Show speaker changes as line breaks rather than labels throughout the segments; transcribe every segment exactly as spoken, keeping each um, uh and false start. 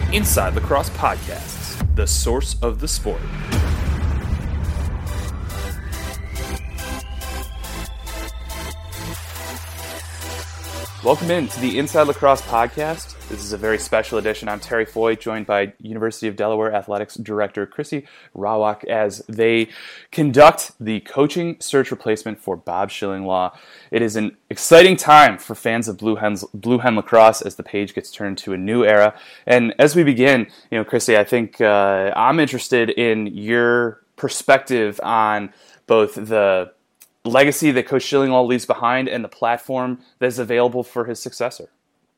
Inside Lacrosse Podcasts, the source of the sport. Welcome in to the Inside Lacrosse Podcast. This is a very special edition. I'm Terry Foy, joined by University of Delaware Athletics Director Chrissy Rawak as they conduct the coaching search replacement for Bob Schillinglaw. It is an exciting time for fans of Blue Hens, Blue Hen Lacrosse as the page gets turned to a new era. And as we begin, you know, Chrissy, I think uh, I'm interested in your perspective on both the legacy that Coach Schillinglaw leaves behind and the platform that is available for his successor.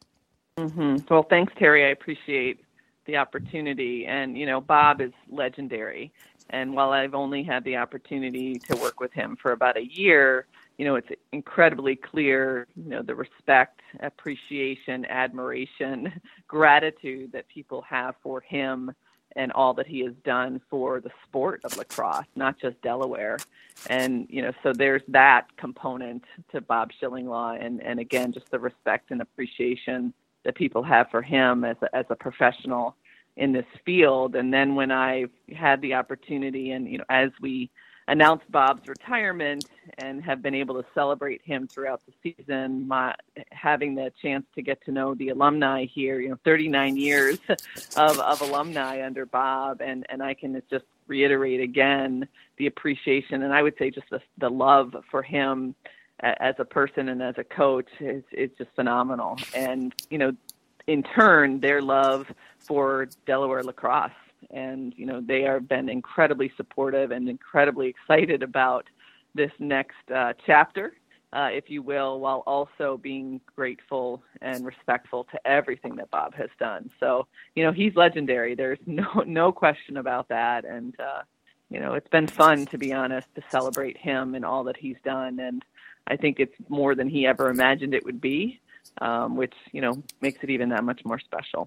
Mm-hmm. Well, thanks, Terry. I appreciate the opportunity. And, you know, Bob is legendary. And while I've only had the opportunity to work with him for about a year, you know, it's incredibly clear, you know, the respect, appreciation, admiration, gratitude that people have for him and all that he has done for the sport of lacrosse, not just Delaware. And, you know, so there's that component to Bob Schillinglaw. And, and again, just the respect and appreciation that people have for him as a, as a professional in this field. And then when I had the opportunity and, you know, as we announced Bob's retirement and have been able to celebrate him throughout the season, my, having the chance to get to know the alumni here, you know, thirty-nine years of, of alumni under Bob. And, and I can just reiterate again the appreciation and I would say just the, the love for him as a person and as a coach is, is just phenomenal. And, you know, in turn, their love for Delaware lacrosse. And, you know, they have been incredibly supportive and incredibly excited about this next uh, chapter, uh, if you will, while also being grateful and respectful to everything that Bob has done. So, you know, he's legendary. There's no no question about that. And, uh, you know, it's been fun, to be honest, to celebrate him and all that he's done. And I think it's more than he ever imagined it would be, um, which, you know, makes it even that much more special.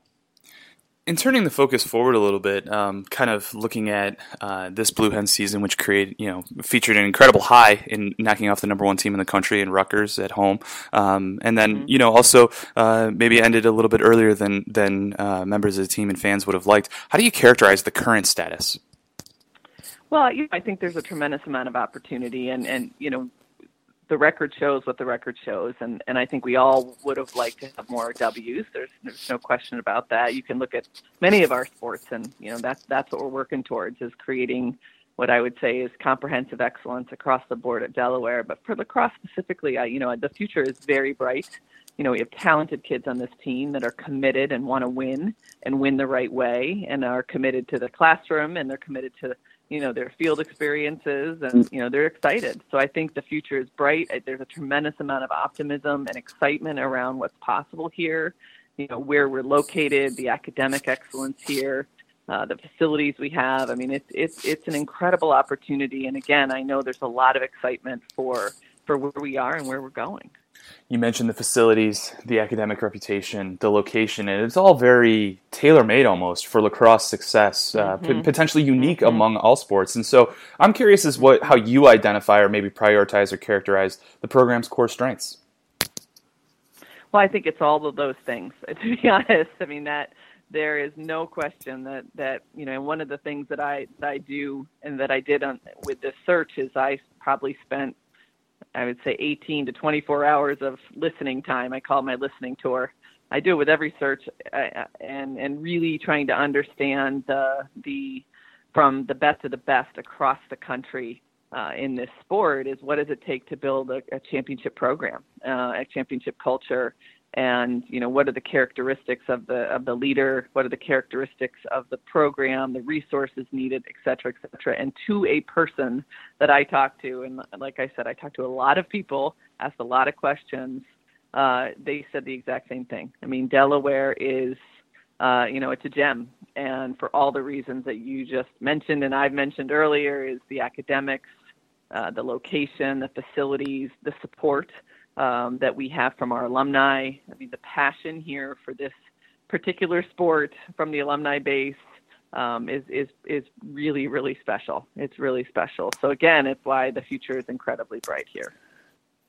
In turning the focus forward a little bit, um, kind of looking at uh, this Blue Hen season, which created, you know, featured an incredible high in knocking off the number one team in the country in Rutgers at home, um, and then mm-hmm. you know also uh, maybe ended a little bit earlier than than uh, members of the team and fans would have liked. How do you characterize the current status?
Well, you know, I think there's a tremendous amount of opportunity, and and you know. The record shows what the record shows, and, and I think we all would have liked to have more W's. There's there's no question about that. You can look at many of our sports, and you know that's that's what we're working towards, is creating what I would say is comprehensive excellence across the board at Delaware. But for lacrosse specifically, I, you know the future is very bright. You know we have talented kids on this team that are committed and want to win and win the right way, and are committed to the classroom, and they're committed to you know, their field experiences, and, you know, they're excited. So I think the future is bright. There's a tremendous amount of optimism and excitement around what's possible here, you know, where we're located, the academic excellence here, uh, the facilities we have. I mean, it's, it's, it's an incredible opportunity. And again, I know there's a lot of excitement for, for where we are and where we're going.
You mentioned the facilities, the academic reputation, the location, and it's all very tailor-made almost for lacrosse success, uh, mm-hmm. p- potentially unique mm-hmm. among all sports. And so I'm curious as what how you identify or maybe prioritize or characterize the program's core strengths.
Well, I think it's all of those things, to be honest. I mean, that there is no question that, that you know, one of the things that I, that I do and that I did on, with this search is I probably spent I would say eighteen to twenty-four hours of listening time. I call it my listening tour. I do it with every search, uh, and and really trying to understand uh, the from the best of the best across the country uh, in this sport is what does it take to build a, a championship program, uh, a championship culture, and you know what are the characteristics of the of the leader, what are the characteristics of the program, the resources needed, et cetera, et cetera. And to a person that I talk to, and like I said, I talked to a lot of people, asked a lot of questions. Uh, they said the exact same thing. I mean, Delaware is, uh, you know, it's a gem, and for all the reasons that you just mentioned and I've mentioned earlier, is the academics, uh, the location, the facilities, the support. Um, that we have from our alumni. I mean, the passion here for this particular sport from the alumni base um, is, is, is really, really special. It's really special. So again, it's why the future is incredibly bright here.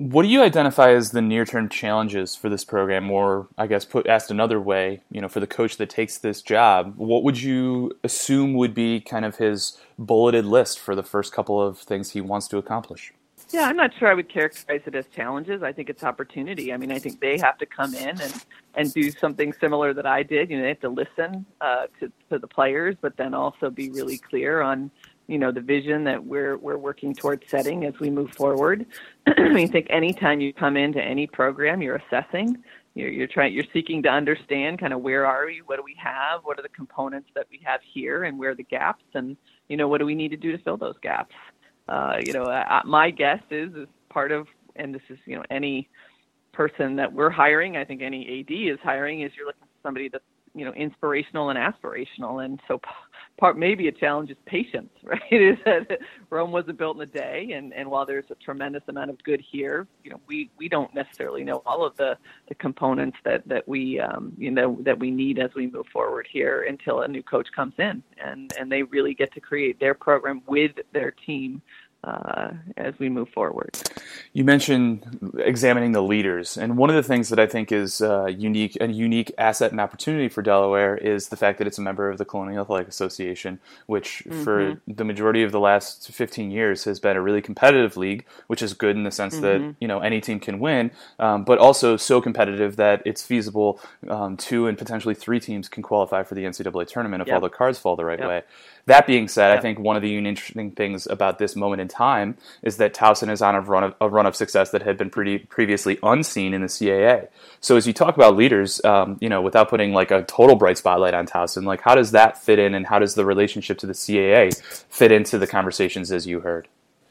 What do you identify as the near-term challenges for this program, or I guess put asked another way, you know, for the coach that takes this job, what would you assume would be kind of his bulleted list for the first couple of things he wants to accomplish?
Yeah, I'm not sure I would characterize it as challenges. I think it's opportunity. I mean, I think they have to come in and, and do something similar that I did. You know, they have to listen uh, to, to the players, but then also be really clear on, you know, the vision that we're we're working towards setting as we move forward. I mean, I think anytime you come into any program, you're assessing, you're, you're trying, you're seeking to understand kind of where are we, what do we have, what are the components that we have here, and where are the gaps, and you know, what do we need to do to fill those gaps. Uh, you know, uh, my guess is is part of, and this is, you know, any person that we're hiring, I think any A D is hiring, is you're looking for somebody that's, you know, inspirational and aspirational. And so part, maybe a challenge is patience, right? Is that Rome wasn't built in a day. And, and while there's a tremendous amount of good here, you know, we, we don't necessarily know all of the, the components that, that we, um, you know, that we need as we move forward here until a new coach comes in, and, and they really get to create their program with their team Uh, as we move forward.
You mentioned examining the leaders, and one of the things that I think is uh, unique, a unique asset and opportunity for Delaware is the fact that it's a member of the Colonial Athletic Association, which mm-hmm. for the majority of the last fifteen years has been a really competitive league, which is good in the sense mm-hmm. that, you know, any team can win, um, but also so competitive that it's feasible um, two and potentially three teams can qualify for the N C double A tournament if yep. all the cards fall the right yep. way. That being said, yep. I think one of the interesting things about this moment in time is that Towson is on a run of, a run of success that had been pretty previously unseen in the C A A. So as you talk about leaders, um, you know, without putting like a total bright spotlight on Towson, like how does that fit in, and how does the relationship to the C A A fit into the conversations as you heard?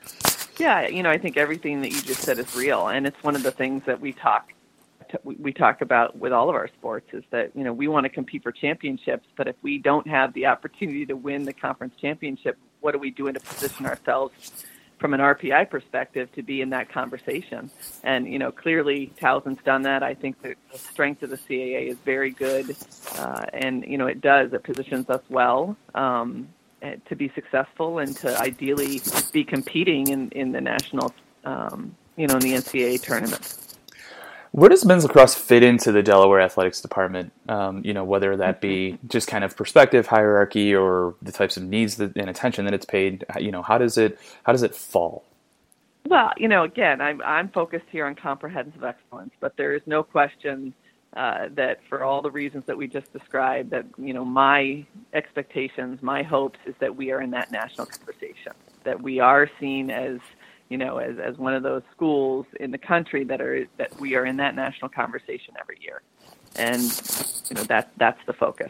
Yeah, you know, I think everything that you just said is real, and it's one of the things that we talk we talk about with all of our sports is that, you know, we want to compete for championships, but if we don't have the opportunity to win the conference championship, what are we doing to position ourselves from an R P I perspective to be in that conversation? And, you know, clearly Towson's done that. I think that the strength of the C A A is very good, uh, and, you know, it does. It positions us well um, to be successful and to ideally be competing in, in the national, um, you know, in the N C A A tournament.
Where does men's lacrosse fit into the Delaware Athletics Department? Um, you know, whether that be just kind of perspective, hierarchy, or the types of needs that, and attention that it's paid. You know, how does it how does it fall?
Well, you know, again, I'm I'm focused here on comprehensive excellence, but there is no question uh, that for all the reasons that we just described, that, you know, my expectations, my hopes is that we are in that national conversation, that we are seen as, you know, as, as one of those schools in the country that are that we are in that national conversation every year, and you know that that's the focus.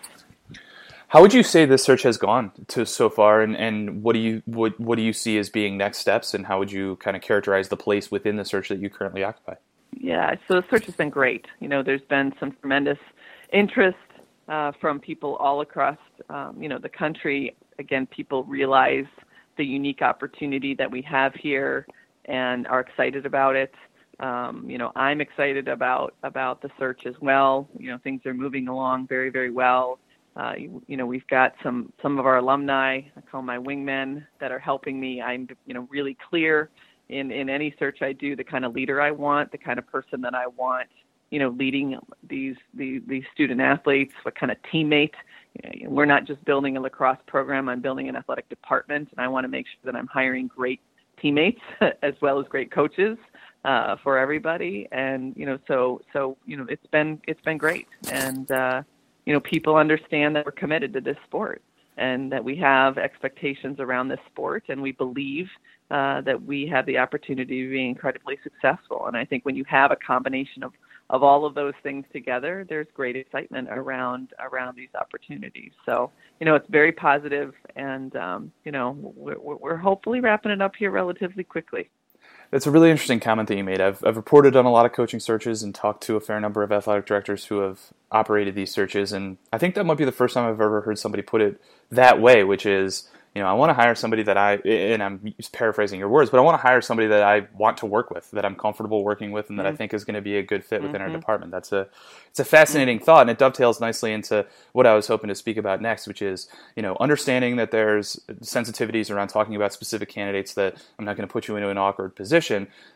How would you say this search has gone to so far, and, and what do you what what do you see as being next steps, and how would you kind of characterize the place within the search that you currently occupy?
Yeah, so the search has been great. You know, there's been some tremendous interest uh, from people all across um, you know the country. Again, people realize the unique opportunity that we have here and are excited about it. Um, you know, I'm excited about, about the search as well. You know, things are moving along very, very well. Uh, you, you know, we've got some, some of our alumni, I call my wingmen, that are helping me. I'm, you know, really clear in, in any search I do, the kind of leader I want, the kind of person that I want, you know, leading these, these, these student athletes, what kind of teammate. You know, we're not just building a lacrosse program, I'm building an athletic department, and I want to make sure that I'm hiring great teammates as well as great coaches uh, for everybody. And, you know, so, so, you know, it's been, it's been great. And, uh, you know, people understand that we're committed to this sport and that we have expectations around this sport, and we believe uh, that we have the opportunity to be incredibly successful. And I think when you have a combination of of all of those things together, there's great excitement around around these opportunities. So, you know, it's very positive, and, um, you know, we're, we're hopefully wrapping it up here relatively quickly.
That's a really interesting comment that you made. I've, I've reported on a lot of coaching searches and talked to a fair number of athletic directors who have operated these searches, and I think that might be the first time I've ever heard somebody put it that way, which is, you know, I want to hire somebody that I, and I'm paraphrasing your words, but I want to hire somebody that I want to work with, that I'm comfortable working with, and that mm-hmm. I think is going to be a good fit within mm-hmm. our department. That's a, it's a fascinating mm-hmm. thought, and it dovetails nicely into what I was hoping to speak about next, which is, you know, understanding that there's sensitivities around talking about specific candidates, that I'm not going to put you into an awkward position,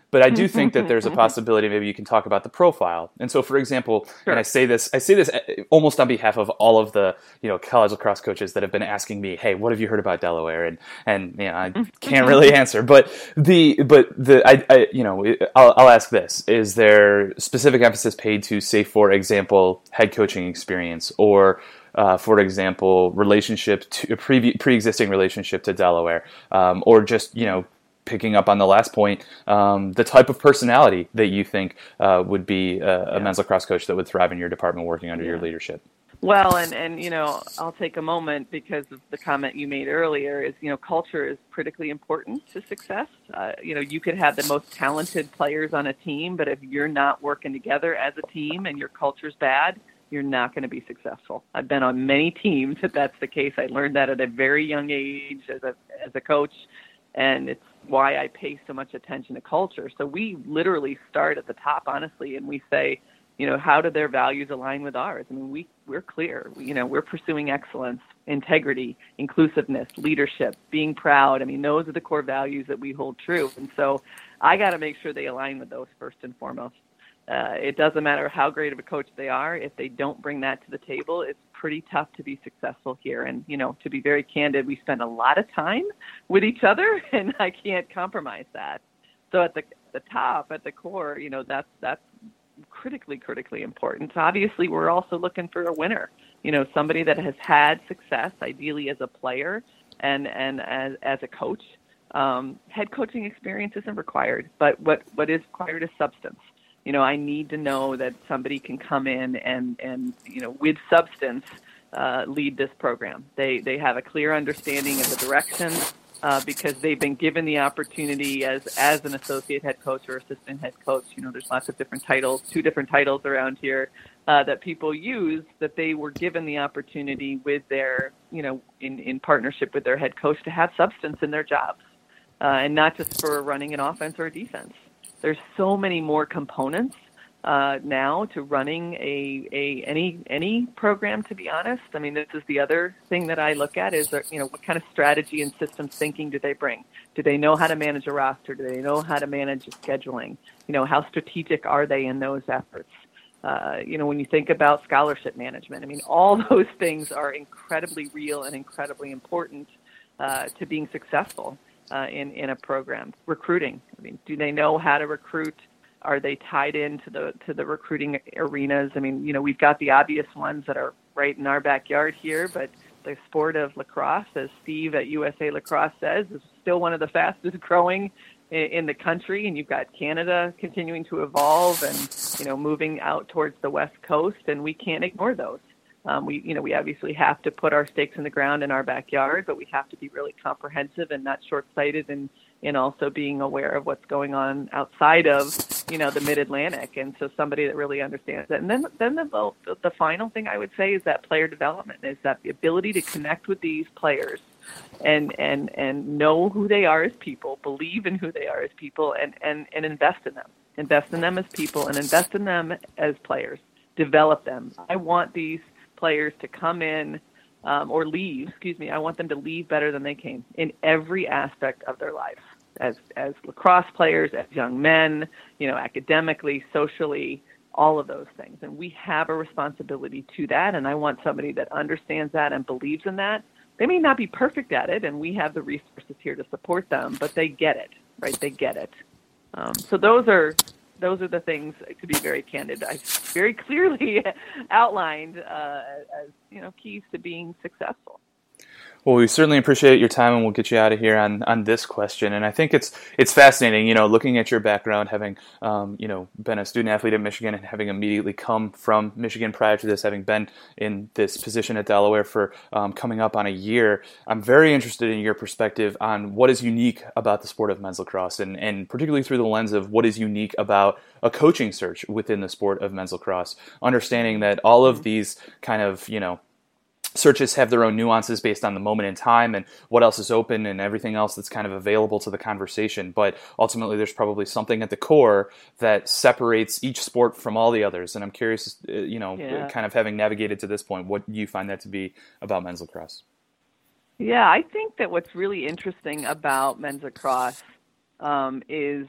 But I do think that there's a possibility maybe you can talk about the profile. And so, for example,
Sure.
and I say this, I say this almost on behalf of all of the, you know, college lacrosse coaches that have been asking me, hey, what have you heard about Delaware? And, and, you know, I can't really answer, but the, but the, I, I you know, I'll, I'll ask this, is there specific emphasis paid to, say, for example, head coaching experience, or, uh, for example, relationship to pre pre-existing relationship to Delaware, um, or just, you know, picking up on the last point, um, the type of personality that you think uh, would be a, a yeah. men's lacrosse coach that would thrive in your department working under yeah. your leadership?
Well, and, and, you know, I'll take a moment because of the comment you made earlier is, you know, culture is critically important to success. Uh, you know, you could have the most talented players on a team, but if you're not working together as a team and your culture's bad, you're not going to be successful. I've been on many teams that that's the case. I learned that at a very young age as a as a coach. And it's why I pay so much attention to culture. So we literally start at the top, honestly, and we say, you know, how do their values align with ours? I mean, we, we're clear. We, you know, we're pursuing excellence, integrity, inclusiveness, leadership, being proud. I mean, those are the core values that we hold true. And so I got to make sure they align with those first and foremost. Uh, it doesn't matter how great of a coach they are. If they don't bring that to the table, it's pretty tough to be successful here. And, you know, to be very candid, we spend a lot of time with each other, and I can't compromise that. So at the the top, at the core, you know, that's that's critically, critically important. So obviously, we're also looking for a winner, you know, somebody that has had success, ideally as a player and, and as, as a coach. Um, head coaching experience isn't required, but what, what is required is substance. You know, I need to know that somebody can come in and, and you know, with substance, uh, lead this program. They they have a clear understanding of the direction uh, because they've been given the opportunity as, as an associate head coach or assistant head coach. You know, there's lots of different titles, two different titles around here uh, that people use, that they were given the opportunity with their, you know, in, in partnership with their head coach to have substance in their jobs uh, and not just for running an offense or a defense. There's so many more components uh, now to running a, a any any program, to be honest. I mean, this is the other thing that I look at is, you know, what kind of strategy and systems thinking do they bring? Do they know how to manage a roster? Do they know how to manage scheduling? You know, how strategic are they in those efforts? Uh, you know, when you think about scholarship management, I mean, all those things are incredibly real and incredibly important uh, to being successful. Uh, in, in a program. Recruiting. I mean, do they know how to recruit? Are they tied into the to the recruiting arenas? I mean, you know, we've got the obvious ones that are right in our backyard here, but the sport of lacrosse, as Steve at U S A Lacrosse says, is still one of the fastest growing in, in the country. And you've got Canada continuing to evolve and, you know, moving out towards the West Coast, and we can't ignore those. Um, we, you know, we obviously have to put our stakes in the ground in our backyard, but we have to be really comprehensive and not short-sighted, and, and also being aware of what's going on outside of, you know, the Mid-Atlantic. And so somebody that really understands that. And then, then the, the final thing I would say is that player development, is that the ability to connect with these players and, and, and know who they are as people, believe in who they are as people, and, and, and invest in them. Invest in them as people and invest in them as players. Develop them. I want these players to come in um, or leave, excuse me, I want them to leave better than they came in every aspect of their life, as as lacrosse players, as young men, you know, academically, socially, all of those things. And we have a responsibility to that, and I want somebody that understands that and believes in that. They may not be perfect at it, and we have the resources here to support them, but they get it, right? They get it. Um, so those are Those are the things, to be very candid, I very clearly outlined uh, as, you know, keys to being successful.
Well, we certainly appreciate your time, and we'll get you out of here on, on this question. And I think it's it's fascinating, you know, looking at your background, having, um, you know, been a student athlete at Michigan and having immediately come from Michigan prior to this, having been in this position at Delaware for um, coming up on a year. I'm very interested in your perspective on what is unique about the sport of men's lacrosse, and, and particularly through the lens of what is unique about a coaching search within the sport of men's lacrosse, understanding that all of these kind of, you know, searches have their own nuances based on the moment in time and what else is open and everything else that's kind of available to the conversation. But ultimately, there's probably something at the core that separates each sport from all the others. And I'm curious, you know, yeah. kind of having navigated to this point, what you find that to be about men's lacrosse?
Yeah, I think that what's really interesting about men's lacrosse um, is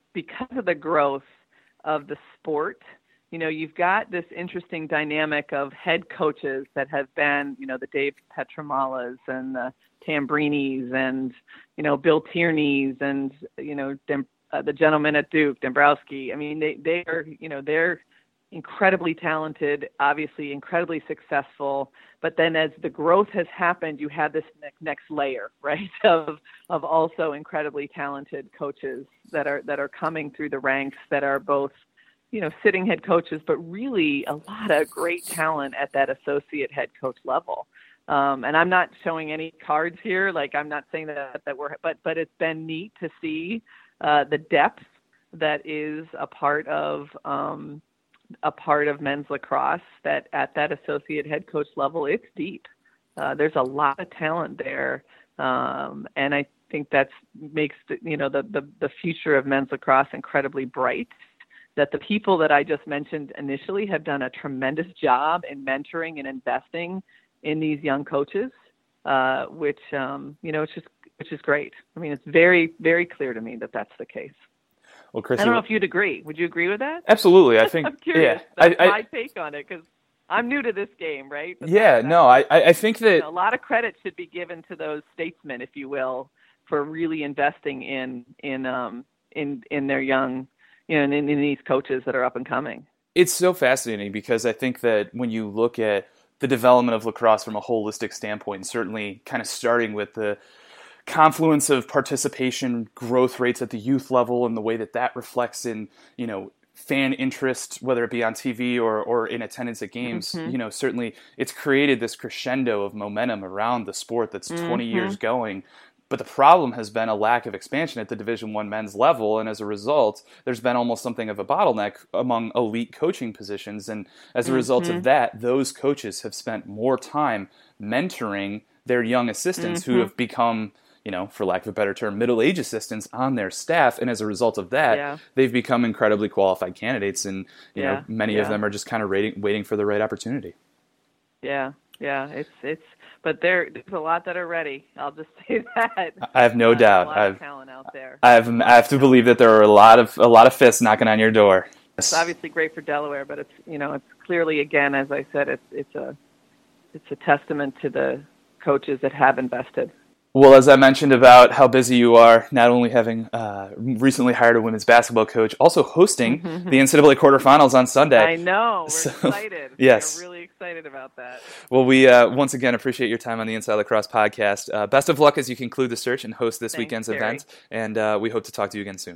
because of the growth of the sport, you know, you've got this interesting dynamic of head coaches that have been, you know, the Dave Petromalas and the Tambrinis and, you know, Bill Tierney's and, you know, Dem- uh, the gentleman at Duke, Dombrowski. I mean, they, they are, you know, they're incredibly talented, obviously incredibly successful. But then as the growth has happened, you have this ne- next layer, right, of of also incredibly talented coaches that are that are coming through the ranks that are both, you know, sitting head coaches, but really a lot of great talent at that associate head coach level. Um, and I'm not showing any cards here. Like, I'm not saying that, that we're, but, but it's been neat to see uh, the depth that is a part of, um, a part of men's lacrosse, that at that associate head coach level, it's deep. Uh, there's a lot of talent there. Um, and I think that's makes the, you know, the, the, the future of men's lacrosse incredibly bright. That the people that I just mentioned initially have done a tremendous job in mentoring and investing in these young coaches, uh, which, um, you know, it's just, which is great. I mean, it's very, very clear to me that that's the case.
Well, Chrissy,
I don't know if you'd agree. Would you agree with that?
Absolutely. I think,
I'm curious.
yeah,
That's
I, I,
my take on it, because I'm new to this game, right? But
yeah,
that,
no, I, I think that
you know, a lot of credit should be given to those statesmen, if you will, for really investing in, in, um, in, in their young, you know, in, in these coaches that are up and coming.
It's so fascinating because I think that when you look at the development of lacrosse from a holistic standpoint, and certainly kind of starting with the confluence of participation growth rates at the youth level and the way that that reflects in, you know, fan interest, whether it be on T V or, or in attendance at games, mm-hmm. you know, certainly it's created this crescendo of momentum around the sport that's mm-hmm. twenty years going. But the problem has been a lack of expansion at the Division One men's level, and as a result, there's been almost something of a bottleneck among elite coaching positions. And as a result mm-hmm. of that, those coaches have spent more time mentoring their young assistants mm-hmm. who have become, you know, for lack of a better term, middle-age assistants on their staff. And as a result of that, yeah. they've become incredibly qualified candidates, and you yeah. know, many yeah. of them are just kind of waiting, waiting for the right opportunity.
Yeah, yeah, it's it's. But there, there's a lot that are ready. I'll just say that.
I have no
uh,
doubt.
A lot
I've,
of talent out there.
I have, I have to believe that there are a lot of a lot of fists knocking on your door.
It's obviously great for Delaware, but it's, you know, it's clearly, again, as I said, it's it's a it's a testament to the coaches that have invested.
Well, as I mentioned about how busy you are, not only having uh, recently hired a women's basketball coach, also hosting the N C double A quarterfinals on Sunday.
I know. We're so excited.
Yes.
We're really excited about that.
Well, we uh, once again appreciate your time on the Inside Lacrosse podcast. Uh, best of luck as you conclude the search and host this
Thanks,
weekend's
Terry.
event. And uh, we hope to talk to you again soon.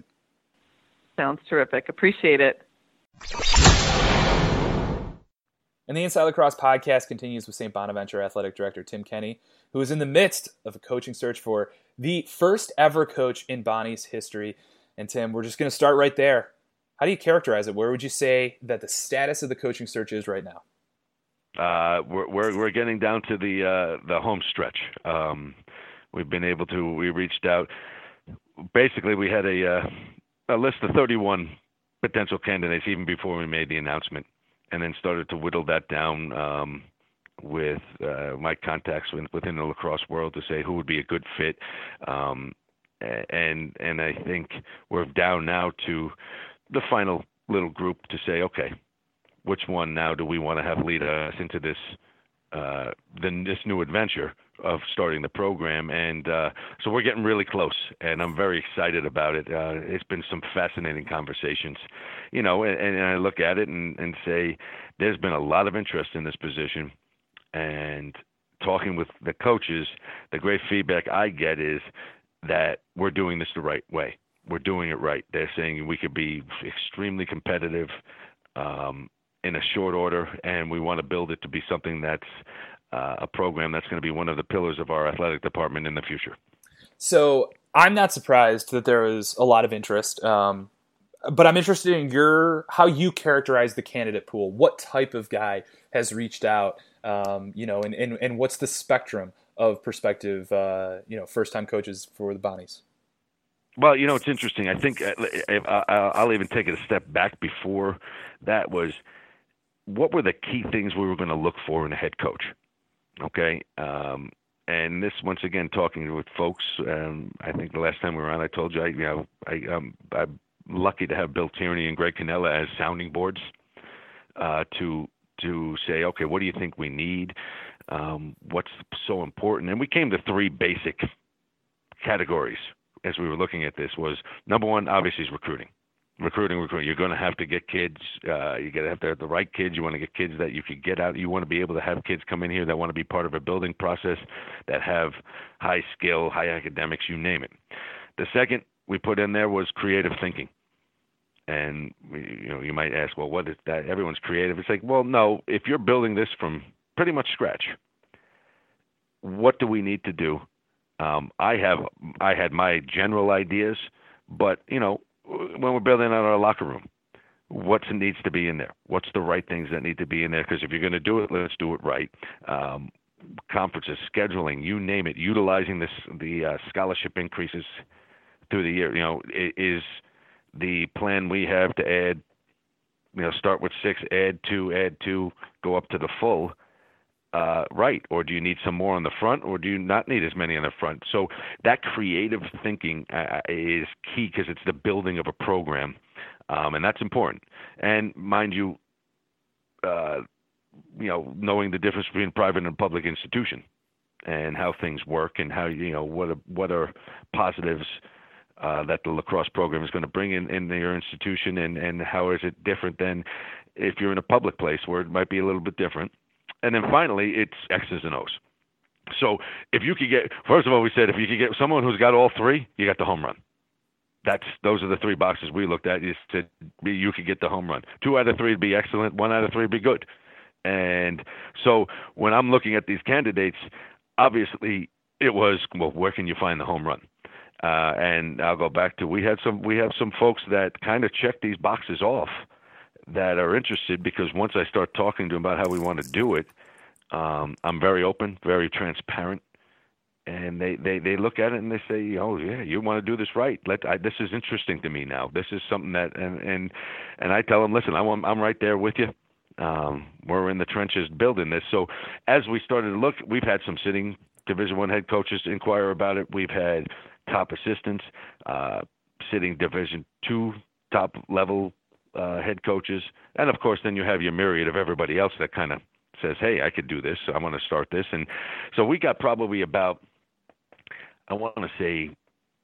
Sounds terrific. Appreciate it.
And the Inside Lacrosse podcast continues with Saint Bonaventure Athletic Director Tim Kenny, who is in the midst of a coaching search for the first ever coach in Bonnie's history. And Tim, we're just going to start right there. How do you characterize it? Where would you say that the status of the coaching search is right now?
Uh, we're, we're we're getting down to the uh, the home stretch. Um, we've been able to. We reached out. Basically, we had a uh, a list of thirty-one potential candidates even before we made the announcement, and then started to whittle that down um, with uh, my contacts within the lacrosse world to say who would be a good fit. Um, and and I think we're down now to the final little group to say, okay, which one now do we want to have lead us into this uh, then this new adventure of starting the program? And uh, so we're getting really close, and I'm very excited about it. Uh, it's been some fascinating conversations, you know, and, and I look at it and, and say there's been a lot of interest in this position. And talking with the coaches, the great feedback I get is that we're doing this the right way. We're doing it right. They're saying we could be extremely competitive um, in a short order, and we want to build it to be something that's uh, a program that's going to be one of the pillars of our athletic department in the future.
So I'm not surprised that there is a lot of interest, um, but I'm interested in your how you characterize the candidate pool. What type of guy has reached out, um, you know, and, and, and what's the spectrum of prospective, uh, you know, first-time coaches for the Bonnies?
Well, you know, it's interesting. I think I'll even take it a step back before that was what were the key things we were going to look for in a head coach? Okay. Um, and this, once again, talking with folks, um, I think the last time we were on, I told you, I, you know, I, um, I lucky to have Bill Tierney and Greg Cannella as sounding boards uh, to to say, okay, what do you think we need? Um, what's so important? And we came to three basic categories as we were looking at this. Was number one, obviously, is recruiting. Recruiting, recruiting. You're going to have to get kids. Uh, you got to have to have the right kids. You want to get kids that you could get out. You want to be able to have kids come in here that want to be part of a building process, that have high skill, high academics, you name it. The second we put in there was creative thinking. And you know, you might ask, well, what is that? Everyone's creative. It's like, well, no. If you're building this from pretty much scratch, what do we need to do? Um, I have, I had my general ideas, but you know, when we're building out our locker room, what needs to be in there? What's the right things that need to be in there? Because if you're going to do it, let's do it right. Um, conferences, scheduling, you name it, utilizing this, the uh, scholarship increases through the year. You know, is the plan we have to add, you know, start with six, add two, add two, go up to the full, uh, right? Or do you need some more on the front, or do you not need as many on the front? So that creative thinking uh, is key, because it's the building of a program, um, and that's important. And mind you, uh, you know, knowing the difference between private and public institution, and how things work, and how, you know, what are, what are positives uh, that the lacrosse program is going to bring in, in your institution, and, and how is it different than if you're in a public place where it might be a little bit different. And then finally, it's X's and O's. So if you could get, first of all, we said if you could get someone who's got all three, you got the home run. That's those are the three boxes we looked at. You said you could get the home run. Two out of three would be excellent. One out of three would be good. And so when I'm looking at these candidates, obviously it was, well, where can you find the home run? Uh, and I'll go back to we had some we have some folks that kind of check these boxes off, that are interested, because once I start talking to them about how we want to do it, um, I'm very open, very transparent, and they, they, they look at it and they say, oh yeah, you want to do this right. Let I, this is interesting to me now. This is something that, and and, and I tell them, listen, I'm I'm right there with you. Um, we're in the trenches building this. So as we started to look, we've had some sitting Division One head coaches inquire about it. We've had top assistants, uh, sitting Division Two top level Uh, head coaches, and of course then you have your myriad of everybody else that kind of says, hey, I could do this, I want to start this. And so we got probably about, I want to say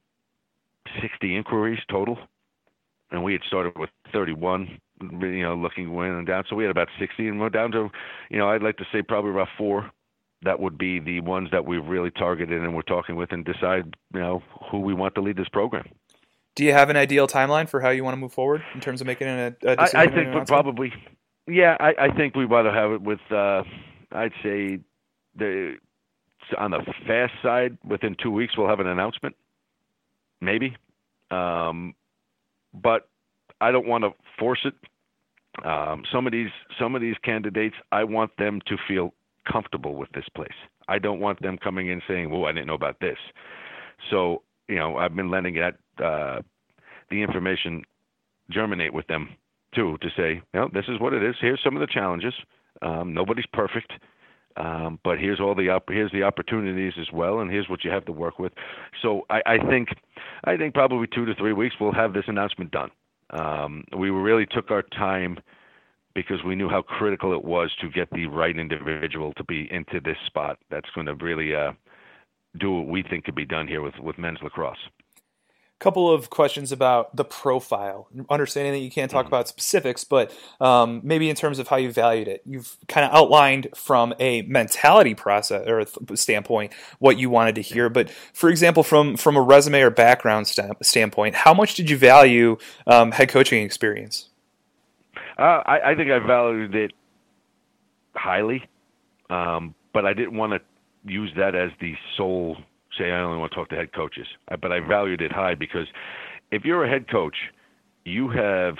sixty inquiries total, and we had started with thirty-one, you know, looking went down, so we had about sixty, and we're down to, you know, I'd like to say probably about four that would be the ones that we've really targeted and we're talking with, and decide, you know, who we want to lead this program.
Do you have an ideal timeline for how you want to move forward in terms of making a, a decision?
I, I think we probably, yeah, I, I think we want to have it with, uh, I'd say, the on the fast side, within two weeks we'll have an announcement, maybe. Um, but I don't want to force it. Um, some of these some of these candidates, I want them to feel comfortable with this place. I don't want them coming in saying, "Whoa, I didn't know about this." So, you know, I've been letting that uh, the information germinate with them too, to say, you know, this is what it is. Here's some of the challenges. Um, nobody's perfect, um, but here's all the op- here's the opportunities as well, and here's what you have to work with. So I, I think I think probably two to three weeks we'll have this announcement done. Um, we really took our time because we knew how critical it was to get the right individual to be into this spot that's going to really uh, do what we think could be done here with, with men's lacrosse.
Couple of questions about the profile, understanding that you can't talk mm-hmm. about specifics, but um, maybe in terms of how you valued it. You've kind of outlined from a mentality process or th- standpoint what you wanted to hear, but for example, from, from a resume or background st- standpoint, how much did you value um, head coaching experience?
Uh, I, I think I valued it highly, um, but I didn't want to use that as the sole say I only want to talk to head coaches. But I valued it high because if you're a head coach, you have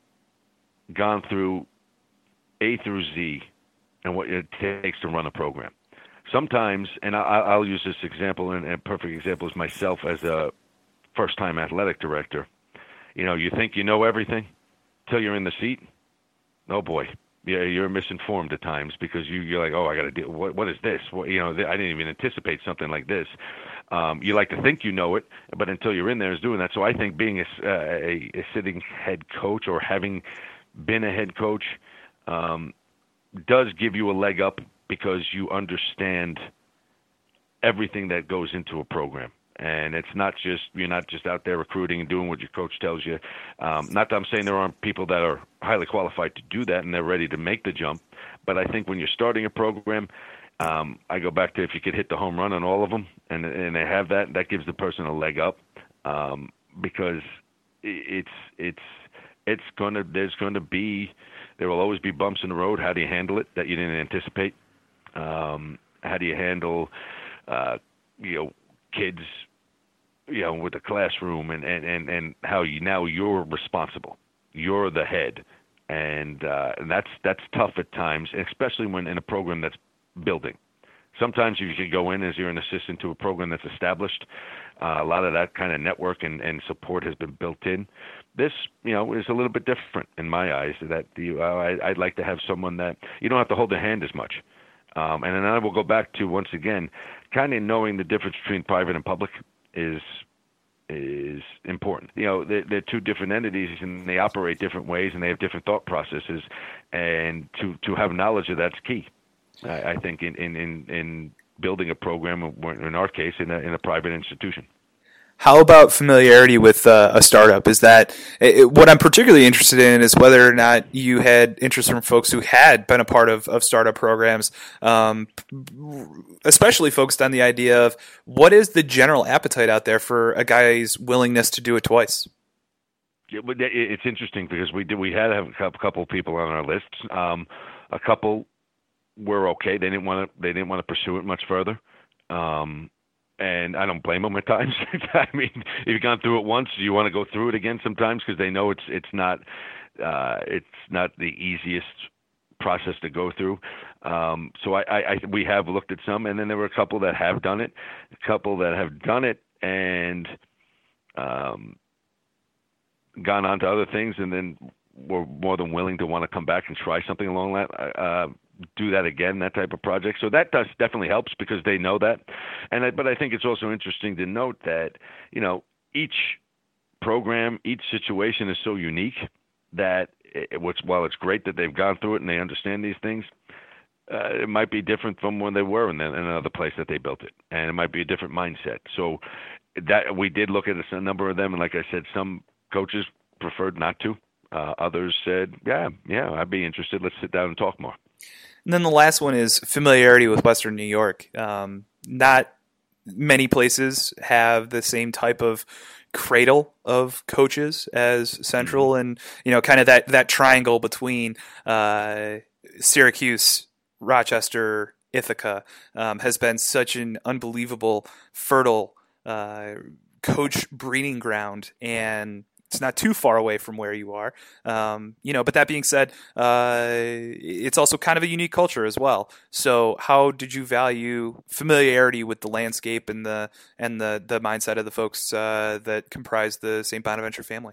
gone through A through Z and what it takes to run a program. Sometimes, and I, I'll use this example, and a perfect example is myself as a first-time athletic director. You know, you think you know everything till you're in the seat. Oh, boy. Yeah, you're misinformed at times because you, you're like, oh, I got to do what? What is this? What, you know, I didn't even anticipate something like this. Um, you like to think you know it, but until you're in there, is doing that. So I think being a, a, a sitting head coach or having been a head coach um, does give you a leg up because you understand everything that goes into a program. And it's not just, you're not just out there recruiting and doing what your coach tells you. Um, not that I'm saying there aren't people that are highly qualified to do that and they're ready to make the jump. But I think when you're starting a program, um, I go back to if you could hit the home run on all of them and, and they have that, that gives the person a leg up um, because it's, it's, it's going to, there's going to be, there will always be bumps in the road. How do you handle it that you didn't anticipate? Um, how do you handle, uh, you know, kids, you know, with the classroom and, and, and, and how you now you're responsible. You're the head. And, uh, and that's, that's tough at times, especially when in a program that's building. Sometimes you can go in as you're an assistant to a program that's established. Uh, a lot of that kind of network and, and support has been built in. This, you know, is a little bit different in my eyes. That you, uh, I, I'd like to have someone that you don't have to hold their hand as much. Um, and then I will go back to, once again, kind of knowing the difference between private and public is is important. You know, they're, they're two different entities and they operate different ways and they have different thought processes. And to, to have knowledge of that's key, I, I think, in, in, in, in building a program, in our case, in a, in a private institution.
How about familiarity with uh, a startup? Is that it, what I'm particularly interested in is whether or not you had interest from folks who had been a part of, of startup programs, um, especially focused on the idea of what is the general appetite out there for a guy's willingness to do it twice?
Yeah, but it's interesting because we did we had a couple of people on our list. Um, a couple were okay. They didn't want to they didn't want to pursue it much further. Um, And I don't blame them at times. I mean, if you've gone through it once, you want to go through it again sometimes because they know it's it's not uh, it's not the easiest process to go through. Um, so I, I, I we have looked at some, and then there were a couple that have done it, a couple that have done it and um, gone on to other things, and then were more than willing to want to come back and try something along that. Uh, do that again, that type of project. So that does definitely helps because they know that. And I, but I think it's also interesting to note that, you know, each program, each situation is so unique that it, which, while it's great that they've gone through it and they understand these things, uh, it might be different from when they were in, the, in another place that they built it. And it might be a different mindset. So that we did look at a number of them. And like I said, some coaches preferred not to. Uh, others said, yeah, yeah, I'd be interested. Let's sit down and talk more.
And then the last one is familiarity with Western New York. Um, not many places have the same type of cradle of coaches as Central, and you know, kind of that that triangle between uh, Syracuse, Rochester, Ithaca um, has been such an unbelievable, fertile uh, coach breeding ground, and it's not too far away from where you are, um, you know. But that being said, uh, it's also kind of a unique culture as well. So, how did you value familiarity with the landscape and the and the, the mindset of the folks uh, that comprise the Saint Bonaventure family?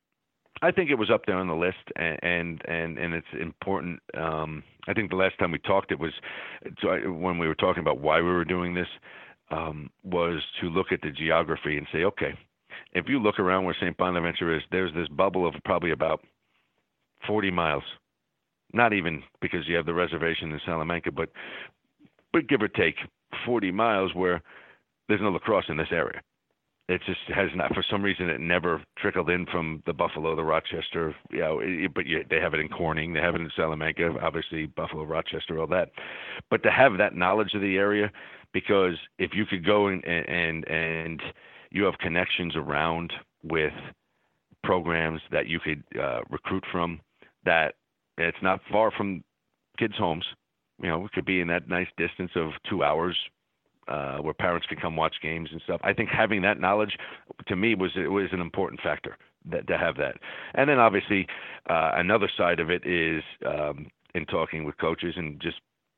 I think it was up there on the list, and and and, and it's important. Um, I think the last time we talked, it was when we were talking about why we were doing this, um, was to look at the geography and say, okay, if you look around where Saint Bonaventure is, there's this bubble of probably about forty miles. Not even because you have the reservation in Salamanca, but but give or take forty miles where there's no lacrosse in this area. It just has not, for some reason, it never trickled in from the Buffalo, the Rochester, you know, it, but you, they have it in Corning, they have it in Salamanca, obviously Buffalo, Rochester, all that. But to have that knowledge of the area, because if you could go and, and, and you have connections around with programs that you could uh, recruit from, that it's not far from kids' homes. You know, it could be in that nice distance of two hours uh, where parents could come watch games and stuff. I think having that knowledge, to me, was it was an important factor that, to have that. And then obviously uh, another side of it is um, in talking with coaches and just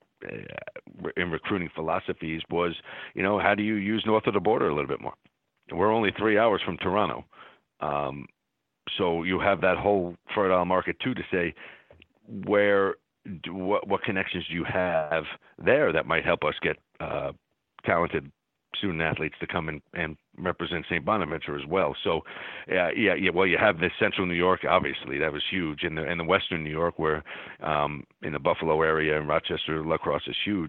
uh, in recruiting philosophies was, you know, how do you use north of the border a little bit more? We're only three hours from Toronto. Um, so you have that whole fertile market too to say, where do, what what connections do you have there that might help us get uh, talented student athletes to come and, and represent Saint Bonaventure as well. So, uh, yeah, yeah. Well, you have this Central New York, obviously, that was huge, and the and the Western New York, where um, in the Buffalo area and Rochester, lacrosse is huge.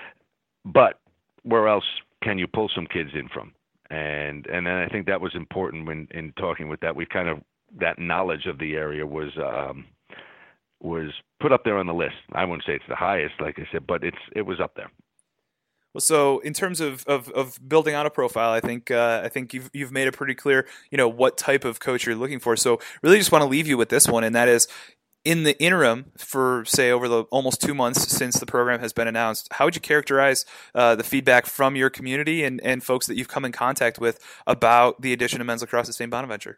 But where else can you pull some kids in from? And and then I think that was important when in talking with that. We kind of that knowledge of the area was um, was put up there on the list. I wouldn't say it's the highest, like I said, but it's it was up there.
Well, so in terms of, of, of building out a profile, I think uh, I think you've you've made it pretty clear, you know, what type of coach you're looking for. So really, just want to leave you with this one, and that is, in the interim, for say over the almost two months since the program has been announced, how would you characterize uh, the feedback from your community and, and folks that you've come in contact with about the addition of men's lacrosse at Saint Bonaventure?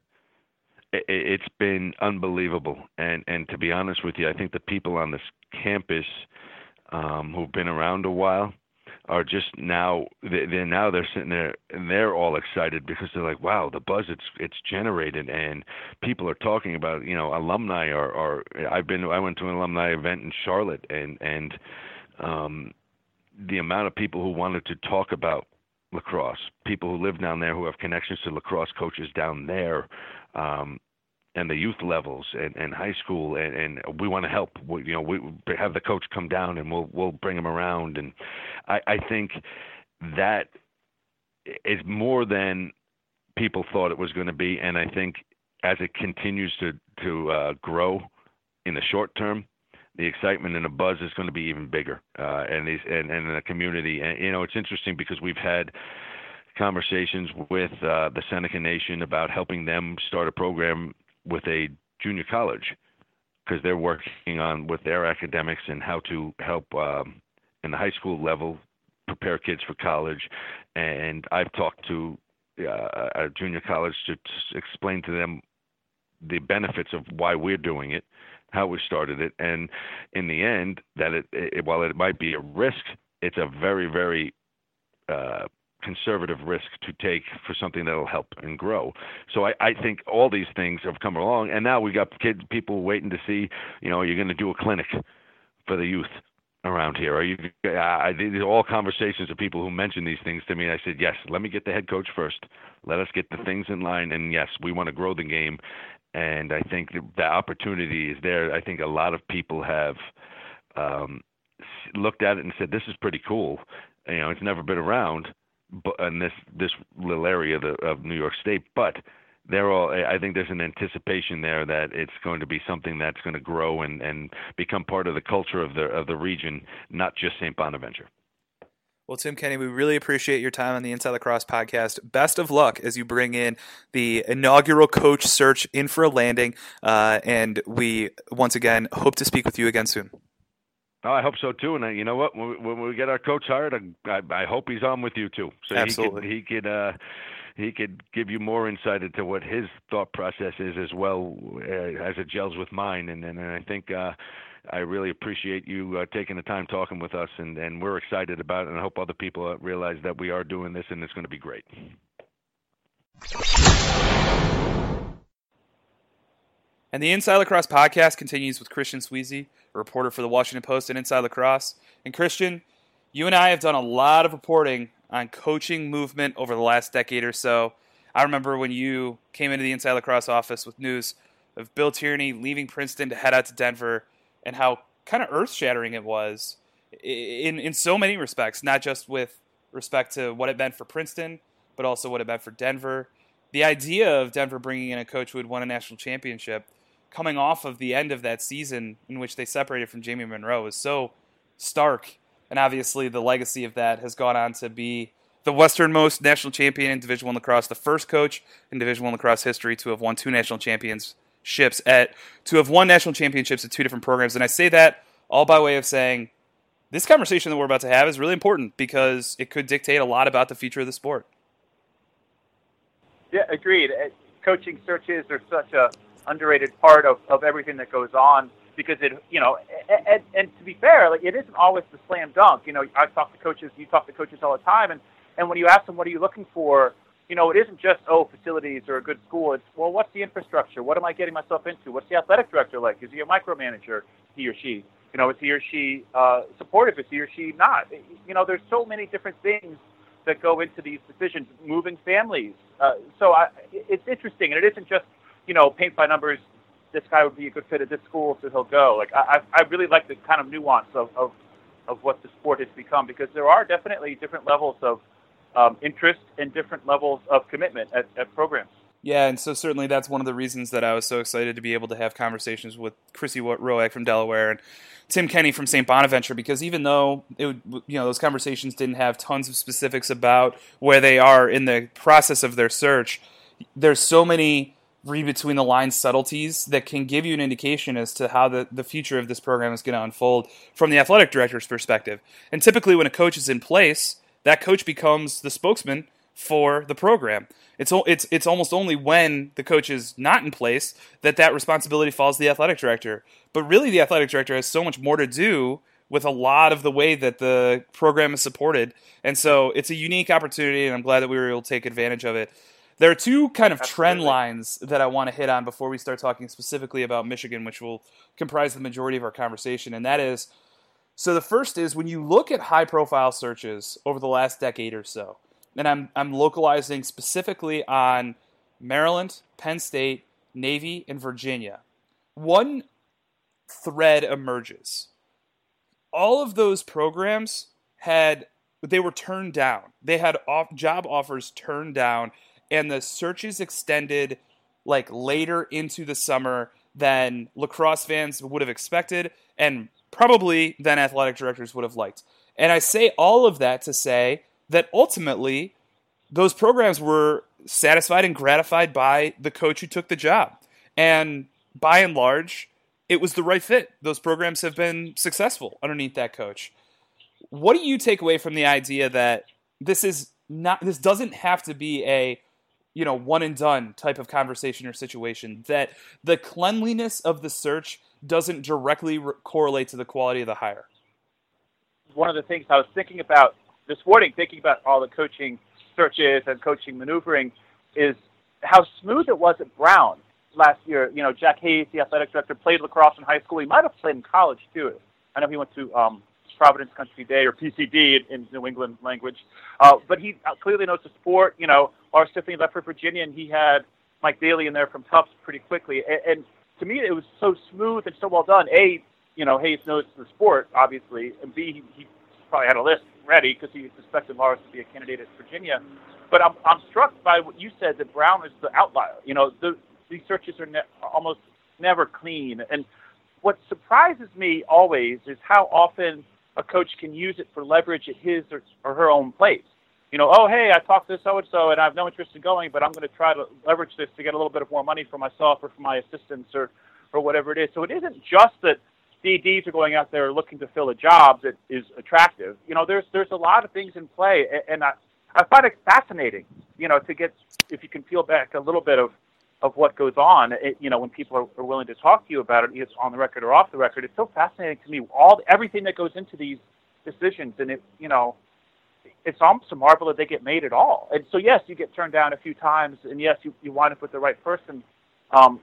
It's been unbelievable, and and to be honest with you, I think the people on this campus um, who've been around a while are just now they're now they're sitting there and they're all excited because they're like, wow, the buzz it's it's generated, and people are talking about, you know, alumni or or I've been I went to an alumni event in Charlotte, and and um, the amount of people who wanted to talk about lacrosse, people who live down there who have connections to lacrosse coaches down there. Um, and the youth levels and, and high school, and, and we want to help. We, you know, we have the coach come down, and we'll we'll bring him around. And I, I think that is more than people thought it was going to be. And I think as it continues to to uh, grow in the short term, the excitement and the buzz is going to be even bigger. Uh, and these and, and in the community, and you know, it's interesting because we've had conversations with uh, the Seneca Nation about helping them start a program with a junior college, because they're working on with their academics and how to help um, in the high school level prepare kids for college. And I've talked to uh, a junior college to, to explain to them the benefits of why we're doing it, how we started it, and in the end, that it, it while it might be a risk, it's a very, very uh, conservative risk to take for something that will help and grow. So I, I think all these things have come along, and now we got kids, people waiting to see, you know, you're going to do a clinic for the youth around here. Are you? I did all conversations of people who mentioned these things to me. And I said, yes, let me get the head coach first. Let us get the things in line, and yes, we want to grow the game. And I think the, the opportunity is there. I think a lot of people have um, looked at it and said, this is pretty cool. You know, it's never been around in this this little area of, the, of New York State, but they're all. I think there's an anticipation there that it's going to be something that's going to grow and, and become part of the culture of the of the region, not just Saint Bonaventure.
Well, Tim Kenny, we really appreciate your time on the Inside Lacrosse podcast. Best of luck as you bring in the inaugural coach search in for a landing, uh, and we once again hope to speak with you again soon.
Oh, I hope so too. And uh, you know what? When we, when we get our coach hired, I, I hope he's on with you too. So
Absolutely.
he could he could uh, he could give you more insight into what his thought process is as well uh, as it gels with mine. And and, and I think uh, I really appreciate you uh, taking the time talking with us, and, and we're excited about it. And I hope other people realize that we are doing this, and it's going to be great.
And the Inside Lacrosse podcast continues with Christian Sweezy, a reporter for the Washington Post and Inside Lacrosse. And Christian, you and I have done a lot of reporting on coaching movement over the last decade or so. I remember when you came into the Inside Lacrosse office with news of Bill Tierney leaving Princeton to head out to Denver, and how kind of earth-shattering it was in in so many respects, not just with respect to what it meant for Princeton, but also what it meant for Denver. The idea of Denver bringing in a coach who had won a national championship coming off of the end of that season in which they separated from Jamie Monroe is so stark. And obviously the legacy of that has gone on to be the westernmost national champion in Division I lacrosse, the first coach in Division I lacrosse history to have won two national championships at to have won national championships at two different programs. And I say that all by way of saying this conversation that we're about to have is really important because it could dictate a lot about the future of the sport.
Yeah, agreed. Coaching searches are such a underrated part of, of everything that goes on because it, you know, and, and to be fair, like it isn't always the slam dunk. You know, I talk to coaches, you talk to coaches all the time, and, and when you ask them, what are you looking for? You know, it isn't just, oh, facilities or a good school. It's, well, what's the infrastructure? What am I getting myself into? What's the athletic director like? Is he a micromanager, he or she? You know, is he or she uh, supportive? Is he or she not? You know, there's so many different things that go into these decisions, moving families. Uh, so I, it's interesting, and it isn't just, you know, paint by numbers, this guy would be a good fit at this school, so he'll go. Like, I, I really like the kind of nuance of, of, of what the sport has become, because there are definitely different levels of um, interest and different levels of commitment at, at programs.
Yeah, and so certainly that's one of the reasons that I was so excited to be able to have conversations with Chrissy Roak from Delaware and Tim Kenny from Saint Bonaventure, because even though it would, you know, those conversations didn't have tons of specifics about where they are in the process of their search, there's so many read between the lines subtleties that can give you an indication as to how the, the future of this program is going to unfold from the athletic director's perspective. And typically when a coach is in place, that coach becomes the spokesman for the program. It's it's it's almost only when the coach is not in place that that responsibility falls to the athletic director. But really, the athletic director has so much more to do with a lot of the way that the program is supported. And so it's a unique opportunity, and I'm glad that we were able to take advantage of it. There are two kind of
Absolutely.
trend lines that I want to hit on before we start talking specifically about Michigan, which will comprise the majority of our conversation, and that is, so the first is when you look at high-profile searches over the last decade or so, and I'm I'm localizing specifically on Maryland, Penn State, Navy, and Virginia. One thread emerges. All of those programs had, they were turned down. They had off, job offers turned down, and the searches extended like later into the summer than lacrosse fans would have expected, and probably than athletic directors would have liked. And I say all of that to say that ultimately those programs were satisfied and gratified by the coach who took the job. And by and large, it was the right fit. Those programs have been successful underneath that coach. What do you take away from the idea that this is not, this doesn't have to be a, you know, one and done type of conversation or situation, that the cleanliness of the search doesn't directly re- correlate to the quality of the hire?
One of the things I was thinking about this morning, thinking about all the coaching searches and coaching maneuvering, is how smooth it was at Brown last year. You know, Jack Hayes, the athletic director, played lacrosse in high school. He might have played in college, too. I know he went to um, Providence Country Day, or P C D in, in New England language. Uh, but he clearly knows the sport. You know, Lars Tiffany left for Virginia, and he had Mike Daly in there from Tufts pretty quickly. And, and to me, it was so smooth and so well done. A, you know, Hayes knows the sport, obviously, and B, he, he probably had a list ready because he suspected Lars to be a candidate at Virginia. But I'm I'm struck by what you said, that Brown is the outlier. You know, the, these searches are ne- almost never clean. And what surprises me always is how often a coach can use it for leverage at his or, or her own place. You know, oh, hey, I talked to so-and-so, and I have no interest in going, but I'm going to try to leverage this to get a little bit of more money for myself or for my assistants or, or whatever it is. So it isn't just that D Ds are going out there looking to fill a job that is attractive. You know, there's there's a lot of things in play, and I, I find it fascinating, you know, to get, if you can peel back a little bit of, of what goes on, it, you know, when people are, are willing to talk to you about it, either on the record or off the record. It's so fascinating to me, all everything that goes into these decisions, and it, you know, it's almost a marvel that they get made at all. And so, yes, you get turned down a few times, and yes, you, you wind up with the right person. Um,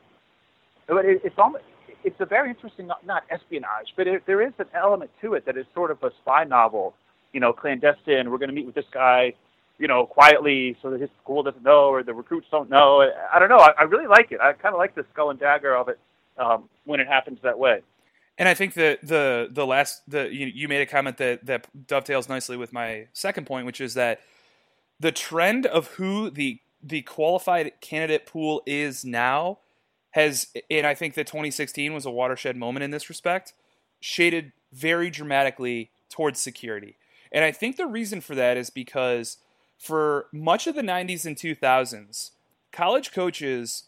but it, it's almost, it's a very interesting, not, not espionage, but it, there is an element to it that is sort of a spy novel, you know, clandestine. We're going to meet with this guy, you know, quietly so that his school doesn't know or the recruits don't know. I, I don't know. I, I really like it. I kind of like the skull and dagger of it um, when it happens that way.
And I think that the the last the you, you made a comment that that dovetails nicely with my second point, which is that the trend of who the the qualified candidate pool is now has, and I think that twenty sixteen was a watershed moment in this respect, shaded very dramatically towards security. And I think the reason for that is because for much of the nineties and two thousands, college coaches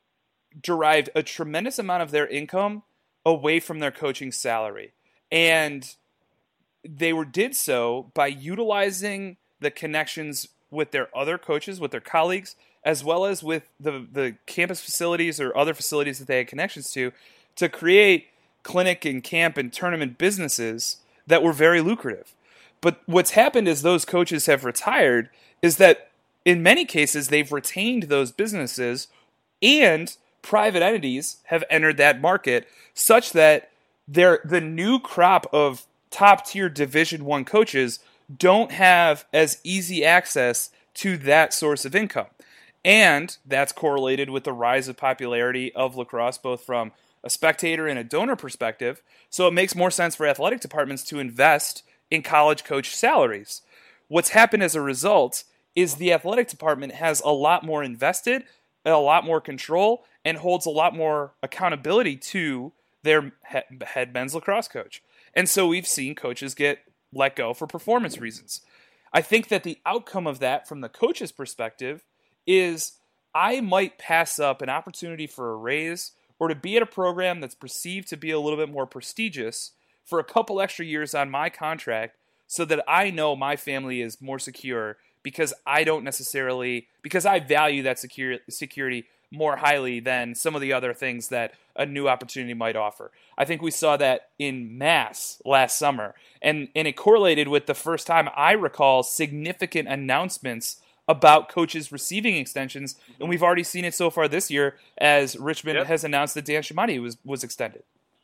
derived a tremendous amount of their income away from their coaching salary. And they were did so by utilizing the connections with their other coaches, with their colleagues, as well as with the, the campus facilities or other facilities that they had connections to, to create clinic and camp and tournament businesses that were very lucrative. But what's happened as those coaches have retired is that in many cases they've retained those businesses, and private entities have entered that market such that they're, the new crop of top-tier Division One coaches don't have as easy access to that source of income. And that's correlated with the rise of popularity of lacrosse, both from a spectator and a donor perspective. So it makes more sense for athletic departments to invest in college coach salaries. What's happened as a result is the athletic department has a lot more invested, a lot more control, and holds a lot more accountability to their head men's lacrosse coach. And so we've seen coaches get let go for performance reasons. I think that the outcome of that from the coach's perspective is I might pass up an opportunity for a raise or to be at a program that's perceived to be a little bit more prestigious for a couple extra years on my contract so that I know my family is more secure because I don't necessarily, because I value that secure, security more highly than some of the other things that a new opportunity might offer. I think we saw that in mass last summer, and, and it correlated with the first time I recall significant announcements about coaches receiving extensions, and we've already seen it so far this year as Richmond yep. has announced that Dan Shamani was, was extended.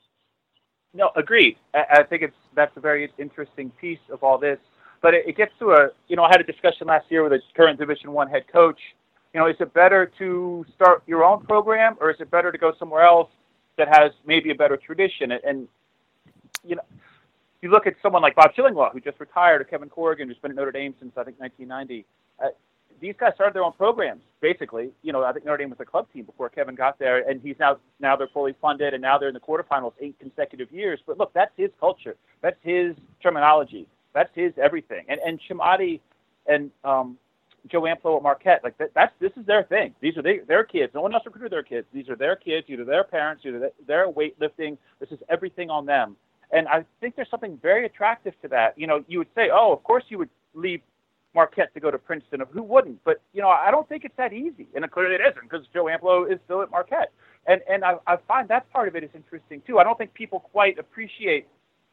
No, agreed. I, I think it's that's a very interesting piece of all this. But it, it gets to a, you know, I had a discussion last year with a current Division One head coach. You know, is it better to start your own program, or is it better to go somewhere else that has maybe a better tradition? And, and you know, you look at someone like Bob Shillinglaw, who just retired, or Kevin Corrigan, who's been at Notre Dame since, I think, nineteen ninety. Uh, these guys started their own programs, basically. You know, I think Notre Dame was a club team before Kevin got there, and he's now now they're fully funded, and now they're in the quarterfinals eight consecutive years. But look, that's his culture. That's his terminology. That's his everything. And and Shamati and um, Joe Amplo at Marquette, like that, that's this is their thing. These are they, their kids. No one else recruited their kids. These are their kids, either their parents, either their weightlifting. This is everything on them. And I think there's something very attractive to that. You know, you would say, oh, of course you would leave Marquette to go to Princeton. Who wouldn't? But, you know, I don't think it's that easy. And clearly it isn't, because Joe Amplo is still at Marquette. And and I, I find that part of it is interesting, too. I don't think people quite appreciate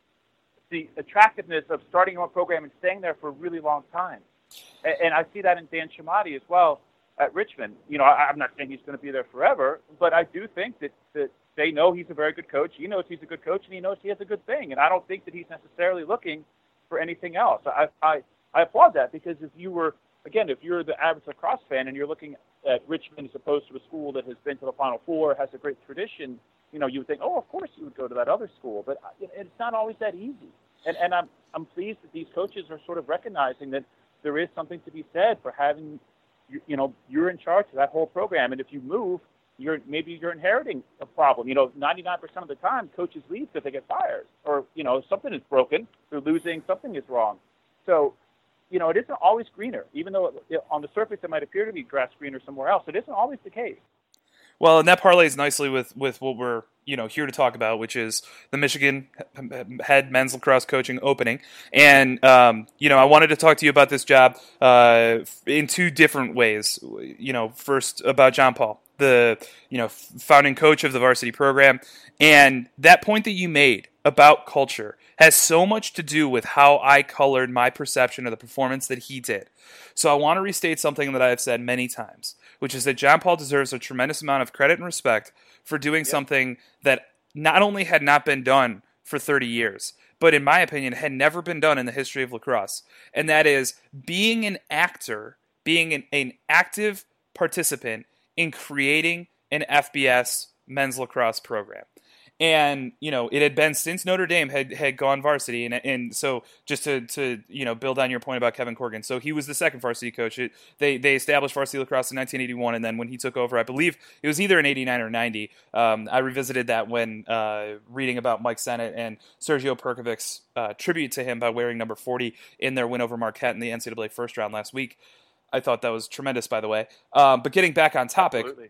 the attractiveness of starting your own program and staying there for a really long time. And, and I see that in Dan Shamati as well at Richmond. You know, I, I'm not saying he's going to be there forever, but I do think that, that they know he's a very good coach. He knows he's a good coach, and he knows he has a good thing. And I don't think that he's necessarily looking for anything else. I, I I applaud that, because if you were, again, if you're the average lacrosse fan and you're looking at Richmond as opposed to a school that has been to the Final Four, has a great tradition, you know, you would think, oh, of course you would go to that other school. But it's not always that easy. And and I'm I'm pleased that these coaches are sort of recognizing that there is something to be said for having, you, you know, you're in charge of that whole program. And if you move, you're maybe you're inheriting a problem. You know, ninety-nine percent of the time, coaches leave because they get fired, or, you know, something is broken, they're losing, something is wrong. So, you know, it isn't always greener, even though it, it, on the surface it might appear to be grass greener somewhere else. It isn't always the case.
Well, and that parlays nicely with, with what we're, you know, here to talk about, which is the Michigan head men's lacrosse coaching opening. And, um, you know, I wanted to talk to you about this job uh, in two different ways. You know, first about John Paul, the, you know, founding coach of the varsity program. And that point that you made about culture has so much to do with how I colored my perception of the performance that he did. So I want to restate something that I have said many times, which is that John Paul deserves a tremendous amount of credit and respect for doing yep. something that not only had not been done for thirty years, but in my opinion had never been done in the history of lacrosse. And that is being an actor, being an, an active participant in creating an F B S men's lacrosse program. And, you know, it had been since Notre Dame had, had gone varsity. And and so just to, to, you know, build on your point about Kevin Corrigan. So he was the second varsity coach. It, they they established varsity lacrosse in nineteen eighty-one. And then when he took over, I believe it was either in eighty-nine or ninety. Um, I revisited that when uh, reading about Mike Sennett and Sergio Perkovic's uh, tribute to him by wearing number forty in their win over Marquette in the N C double A first round last week. I thought that was tremendous, by the way. Um, but getting back on topic. Absolutely.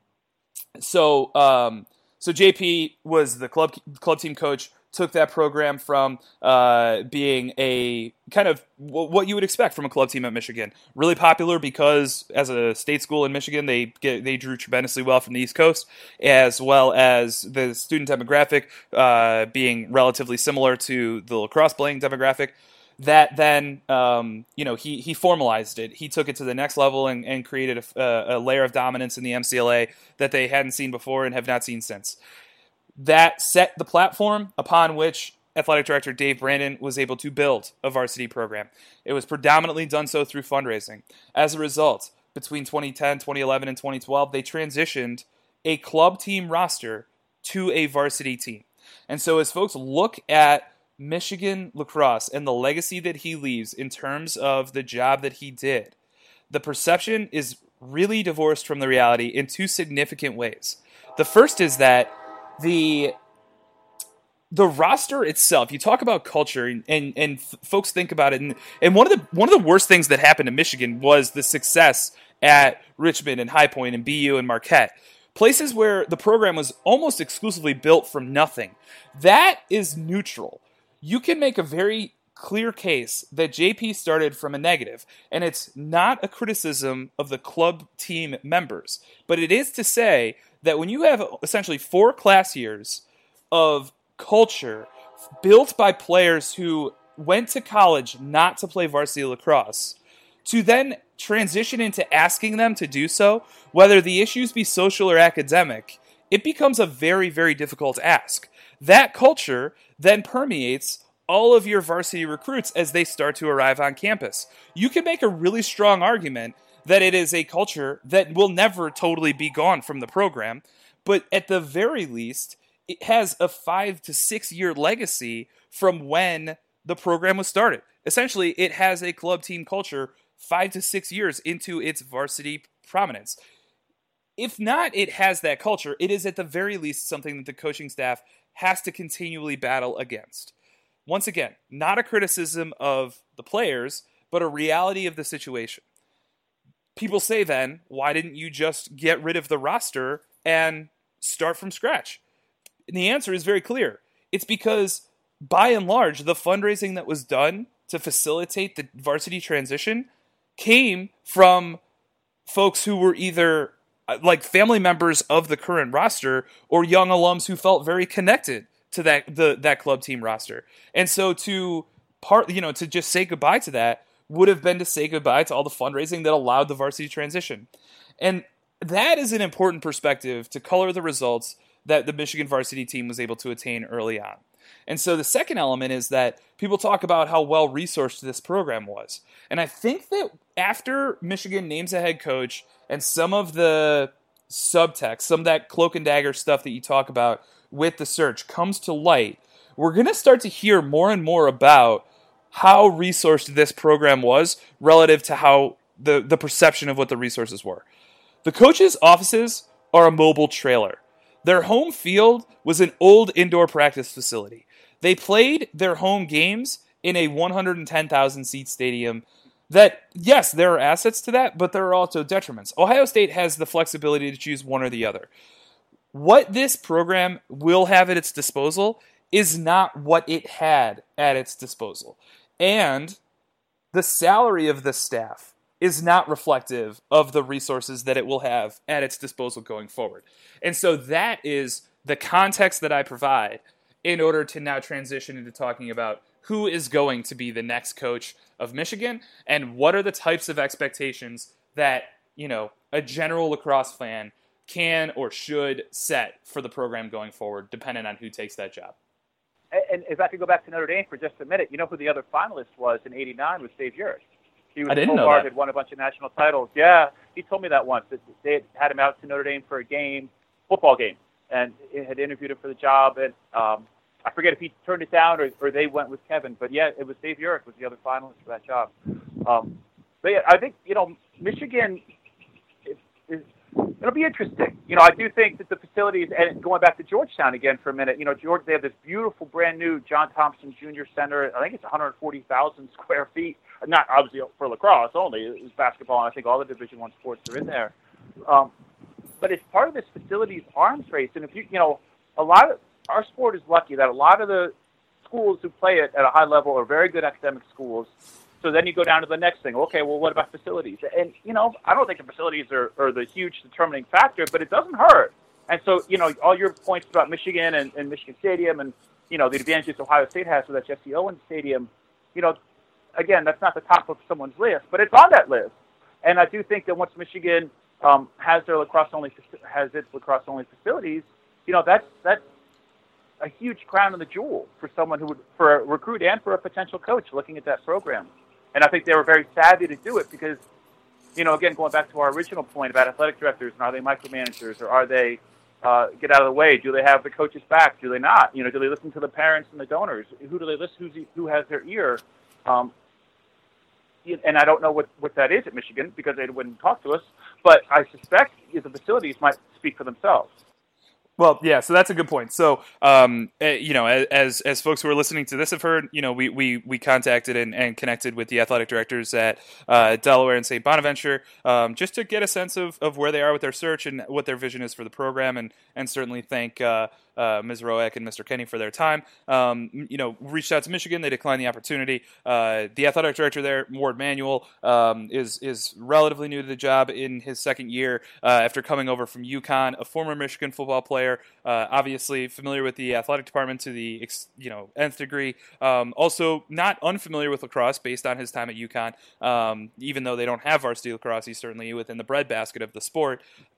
So... Um, So J P was the club club team coach, took that program from uh, being a kind of w- what you would expect from a club team at Michigan. Really popular because as a state school in Michigan, they get, they drew tremendously well from the East Coast, as well as the student demographic uh, being relatively similar to the lacrosse playing demographic. That then, um, you know, he he formalized it. He took it to the next level and, and created a, a layer of dominance in the M C L A that they hadn't seen before and have not seen since. that set the platform upon which Athletic Director Dave Brandon was able to build a varsity program. It was predominantly done so through fundraising. As a result, between twenty ten, twenty eleven, and twenty twelve, they transitioned a club team roster to a varsity team. And so as folks look at Michigan lacrosse and the legacy that he leaves in terms of the job that he did, the perception is really divorced from the reality in two significant ways. The first is that the the roster itself, you talk about culture, and and, and f- folks think about it, and, and one of the one of the worst things that happened to Michigan was the success at Richmond and High Point and B U and Marquette, places where the program was almost exclusively built from nothing. That is neutral. You can make a very clear case that J P started from a negative, and it's not a criticism of the club team members, but it is to say that when you have essentially four class years of culture built by players who went to college not to play varsity lacrosse, to then transition into asking them to do so, whether the issues be social or academic, it becomes a very, very difficult ask. That culture then permeates all of your varsity recruits as they start to arrive on campus. You can make a really strong argument that it is a culture that will never totally be gone from the program, but at the very least, it has a five to six year legacy from when the program was started. Essentially, it has a club team culture five to six years into its varsity prominence. If not, it has that culture. It is at the very least something that the coaching staff has to continually battle against. Once again, not a criticism of the players, but a reality of the situation. People say then, why didn't you just get rid of the roster and start from scratch? And the answer is very clear. It's because, by and large, the fundraising that was done to facilitate the varsity transition came from folks who were either like family members of the current roster or young alums who felt very connected to that the that club team roster. And so to part, you know, to just say goodbye to that would have been to say goodbye to all the fundraising that allowed the varsity transition. And that is an important perspective to color the results that the Michigan varsity team was able to attain early on. And so the second element is that people talk about how well-resourced this program was. And I think that after Michigan names a head coach and some of the subtext, some of that cloak and dagger stuff that you talk about with the search comes to light, we're going to start to hear more and more about how resourced this program was relative to how the, the perception of what the resources were. The coaches' offices are a mobile trailer. Their home field was an old indoor practice facility. They played their home games in a one hundred ten thousand seat stadium that, yes, there are assets to that, but there are also detriments. Ohio State has the flexibility to choose one or the other. What this program will have at its disposal is not what it had at its disposal. And the salary of the staff is not reflective of the resources that it will have at its disposal going forward. And so that is the context that I provide in order to now transition into talking about who is going to be the next coach of Michigan and what are the types of expectations that, you know, a general lacrosse fan can or should set for the program going forward, depending on who takes that job.
And if I could go back to Notre Dame for just a minute, you know who the other finalist was in eighty-nine was Dave Urich. He was
I didn't know
Hobart,
that.
Had won a bunch of national titles. Yeah, he told me that once. That they had, had him out to Notre Dame for a game, football game, and had interviewed him for the job. And um, I forget if he turned it down or, or they went with Kevin. But yeah, it was Dave Urich was the other finalist for that job. Um, but yeah, I think you know Michigan is, is it'll be interesting. You know, I do think that the facilities, and going back to Georgetown again for a minute, you know, George, they have this beautiful brand new John Thompson Junior Center. I think it's one hundred forty thousand square feet. Not obviously for lacrosse only. It's basketball, and I think all the Division One sports are in there. Um, but it's part of this facilities arms race. And if you, you know, a lot of our sport is lucky that a lot of the schools who play it at a high level are very good academic schools. So then you go down to the next thing. Okay, well, what about facilities? And, you know, I don't think the facilities are, are the huge determining factor, but it doesn't hurt. And so, you know, all your points about Michigan and, and Michigan Stadium and, you know, the advantages Ohio State has with that Jesse Owens Stadium, you know, again, that's not the top of someone's list, but it's on that list. And I do think that once Michigan um, has their lacrosse only has its lacrosse only facilities, you know, that's that's a huge crown on the jewel for someone who would, for a recruit and for a potential coach looking at that program. And I think they were very savvy to do it because, you know, again, going back to our original point about athletic directors, and are they micromanagers or are they uh, get out of the way? Do they have the coaches back? Do they not? You know, do they listen to the parents and the donors? Who do they listen? Who's, who has their ear? Um, and I don't know what, what that is at Michigan because they wouldn't talk to us, but I suspect the facilities might speak for themselves.
Well, yeah, so that's a good point. So, um, uh, you know, as as folks who are listening to this have heard, you know, we we, we contacted and, and connected with the athletic directors at uh, Delaware and Saint Bonaventure um, just to get a sense of, of where they are with their search and what their vision is for the program, and and certainly thank uh, uh, Miz Roack and Mister Kenny for their time. Um, you know, reached out to Michigan, they declined the opportunity. Uh, the athletic director there, Ward Manuel, um, is is relatively new to the job in his second year uh, after coming over from UConn, a former Michigan football player. Uh, obviously familiar with the athletic department to the you know nth degree. Um, also not unfamiliar with lacrosse based on his time at UConn. Um, even though they don't have varsity lacrosse, he's certainly within the breadbasket of the sport.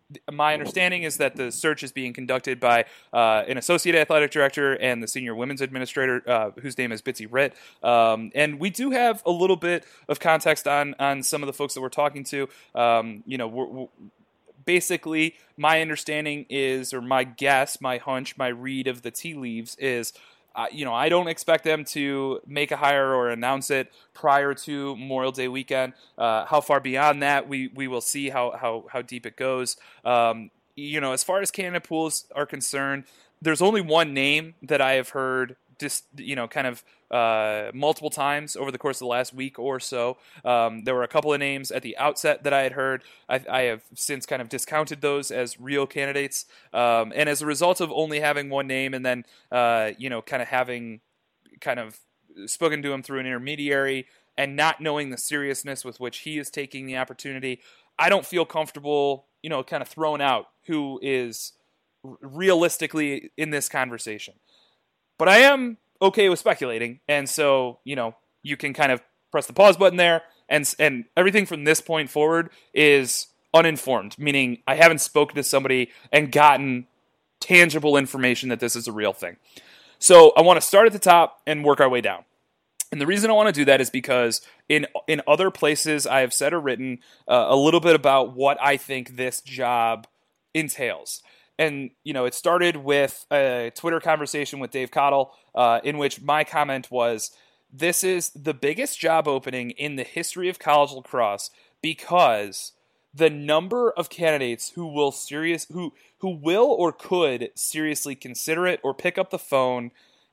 My understanding is that the search is being conducted by uh, an associate athletic director and the senior women's administrator, uh, whose name is Bitsy Ritt. Um, and we do have a little bit of context on on some of the folks that we're talking to. Um, you know, we're, we're Basically, my understanding is, or my guess, my hunch, my read of the tea leaves is, uh, you know, I don't expect them to make a hire or announce it prior to Memorial Day weekend. Uh, how far beyond that, we we will see how how, how deep it goes. Um, you know, as far as candidate pools are concerned, there's only one name that I have heard just, you know, kind of uh, multiple times over the course of the last week or so. Um, there were a couple of names at the outset that I had heard. I, I have since kind of discounted those as real candidates. Um, and as a result of only having one name and then, uh, you know, kind of having kind of spoken to him through an intermediary and not knowing the seriousness with which he is taking the opportunity, I don't feel comfortable, you know, kind of throwing out who is realistically in this conversation. But I am okay with speculating, and so, you know, you can kind of press the pause button there, and and everything from this point forward is uninformed, meaning I haven't spoken to somebody and gotten tangible information that this is a real thing. So I want to start at the top and work our way down. And the reason I want to do that is because in in other places I have said or written uh, a little bit about what I think this job entails. And, you know, it started with a Twitter conversation with Dave Cottle, uh, in which my comment was, this is the biggest job opening in the history of college lacrosse because the number of candidates who will serious who who will or could seriously consider it or pick up the phone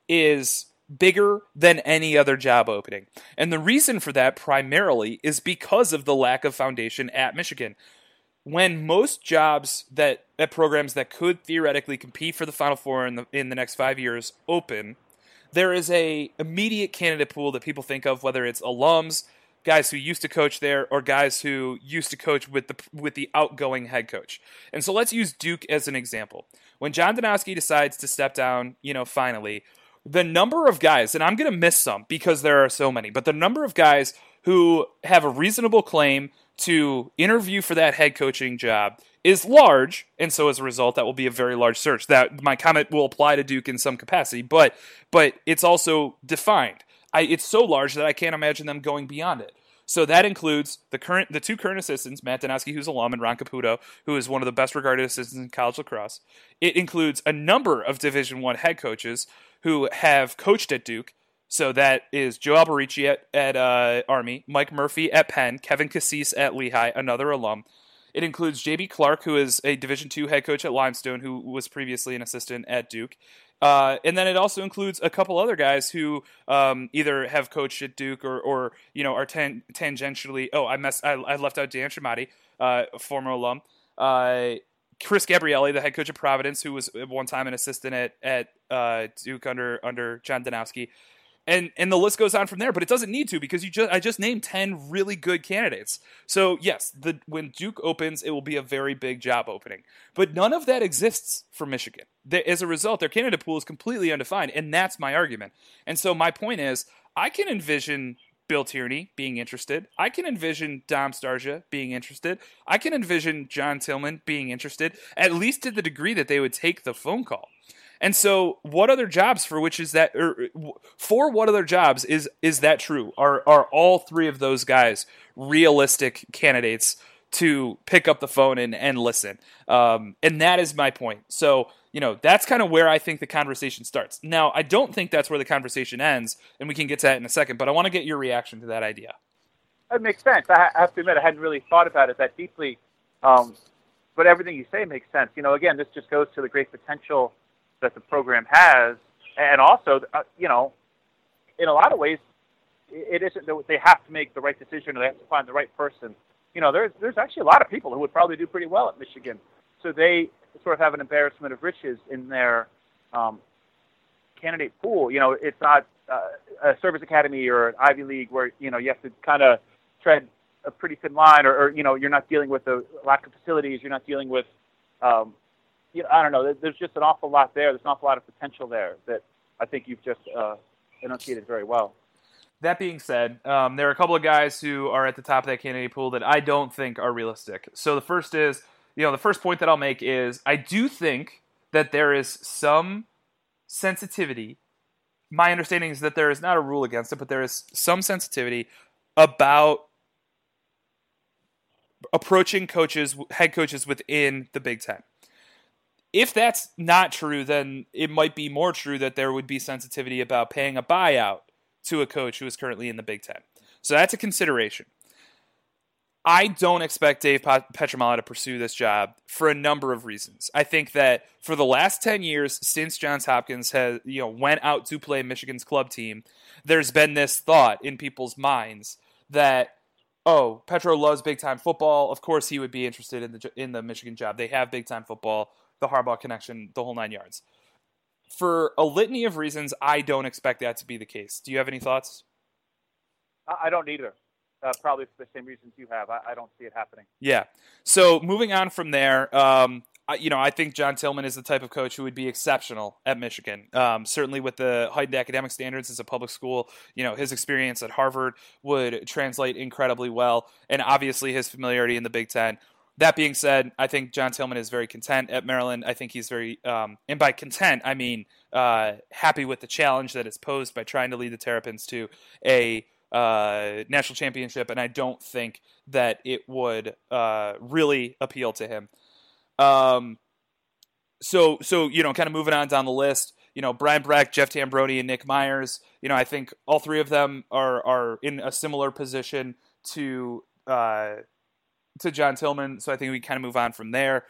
is bigger than any other job opening. And the reason for that primarily is because of the lack of foundation at Michigan. When most jobs that at programs that could theoretically compete for the Final Four in the in the next five years open, there is a immediate candidate pool that people think of, whether it's alums, guys who used to coach there, or guys who used to coach with the with the outgoing head coach. And so let's use Duke as an example. When John Danowski decides to step down, you know, finally, the number of guys, and I'm going to miss some because there are so many, but the number of guys who have a reasonable claim to interview for that head coaching job is large, and so as a result, that will be a very large search. That my comment will apply to Duke in some capacity, but but it's also defined. I, it's so large that I can't imagine them going beyond it. So that includes the current, the two current assistants, Matt Danowski, who's alum, and Ron Caputo, who is one of the best regarded assistants in college lacrosse. It includes a number of Division I head coaches who have coached at Duke. So that is Joe Alberici at, at uh, Army, Mike Murphy at Penn, Kevin Cassis at Lehigh, another alum. It includes J B Clark, who is a Division two head coach at Limestone, who was previously an assistant at Duke. Uh, and then it also includes a couple other guys who um, either have coached at Duke or, or you know, are tan- tangentially. Oh, I messed. I, I left out Dan Shamati, uh, former alum. Uh, Chris Gabrielli, the head coach of Providence, who was at one time an assistant at at uh, Duke under under John Danowski. And and the list goes on from there, but it doesn't need to because you just I just named ten really good candidates. So yes, the when Duke opens, it will be a very big job opening. But none of that exists for Michigan. They, as a result, their candidate pool is completely undefined, and that's my argument. And so my point is, I can envision Bill Tierney being interested. I can envision Dom Starsia being interested. I can envision John Tillman being interested, at least to the degree that they would take the phone call. And so what other jobs for which is that, or for what other jobs is is that true? Are are all three of those guys realistic candidates to pick up the phone and, and listen? Um, and that is my point. So, you know, that's kind of where I think the conversation starts. Now, I don't think that's where the conversation ends, and we can get to that in a second, but I want to get your reaction to that idea.
It makes sense. I have to admit, I hadn't really thought about it that deeply, um, but everything you say makes sense. You know, again, this just goes to the great potential that the program has, and also, uh, you know, in a lot of ways, it isn't that they have to make the right decision or they have to find the right person. You know, there's there's actually a lot of people who would probably do pretty well at Michigan, so they sort of have an embarrassment of riches in their um, candidate pool. You know, it's not uh, a service academy or an Ivy League where, you know, you have to kind of tread a pretty thin line, or, or, you know, you're not dealing with a lack of facilities, you're not dealing with, um, you know, I don't know, there's just an awful lot there. There's an awful lot of potential there that I think you've just uh, enunciated very well.
That being said, um, there are a couple of guys who are at the top of that candidate pool that I don't think are realistic. So the first is, you know, the first point that I'll make is I do think that there is some sensitivity. My understanding is that there is not a rule against it, but there is some sensitivity about approaching coaches, head coaches within the Big Ten. If that's not true, then it might be more true that there would be sensitivity about paying a buyout to a coach who is currently in the Big Ten. So that's a consideration. I don't expect Dave Pietramala to pursue this job for a number of reasons. I think that for the last ten years since Johns Hopkins has, you know, went out to play Michigan's club team, there's been this thought in people's minds that, oh, Petro loves big-time football. Of course he would be interested in the in the Michigan job. They have big-time football, the Harbaugh connection, the whole nine yards. For a litany of reasons, I don't expect that to be the case. Do you have any thoughts?
I don't either. Uh, probably for the same reasons you have. I, I don't see it happening.
Yeah. So moving on from there, um, I, you know, I think John Tillman is the type of coach who would be exceptional at Michigan. Um, certainly with the heightened academic standards as a public school, you know, his experience at Harvard would translate incredibly well, and obviously his familiarity in the Big Ten. That being said, I think John Tillman is very content at Maryland. I think he's very, um, and by content, I mean uh, happy with the challenge that is posed by trying to lead the Terrapins to a uh, national championship, and I don't think that it would uh, really appeal to him. Um, so, so you know, kind of moving on down the list, you know, Brian Breck, Jeff Tambroni, and Nick Myers. You know, I think all three of them are are in a similar position to. Uh, to John Tillman, so I think we kind of move on from there.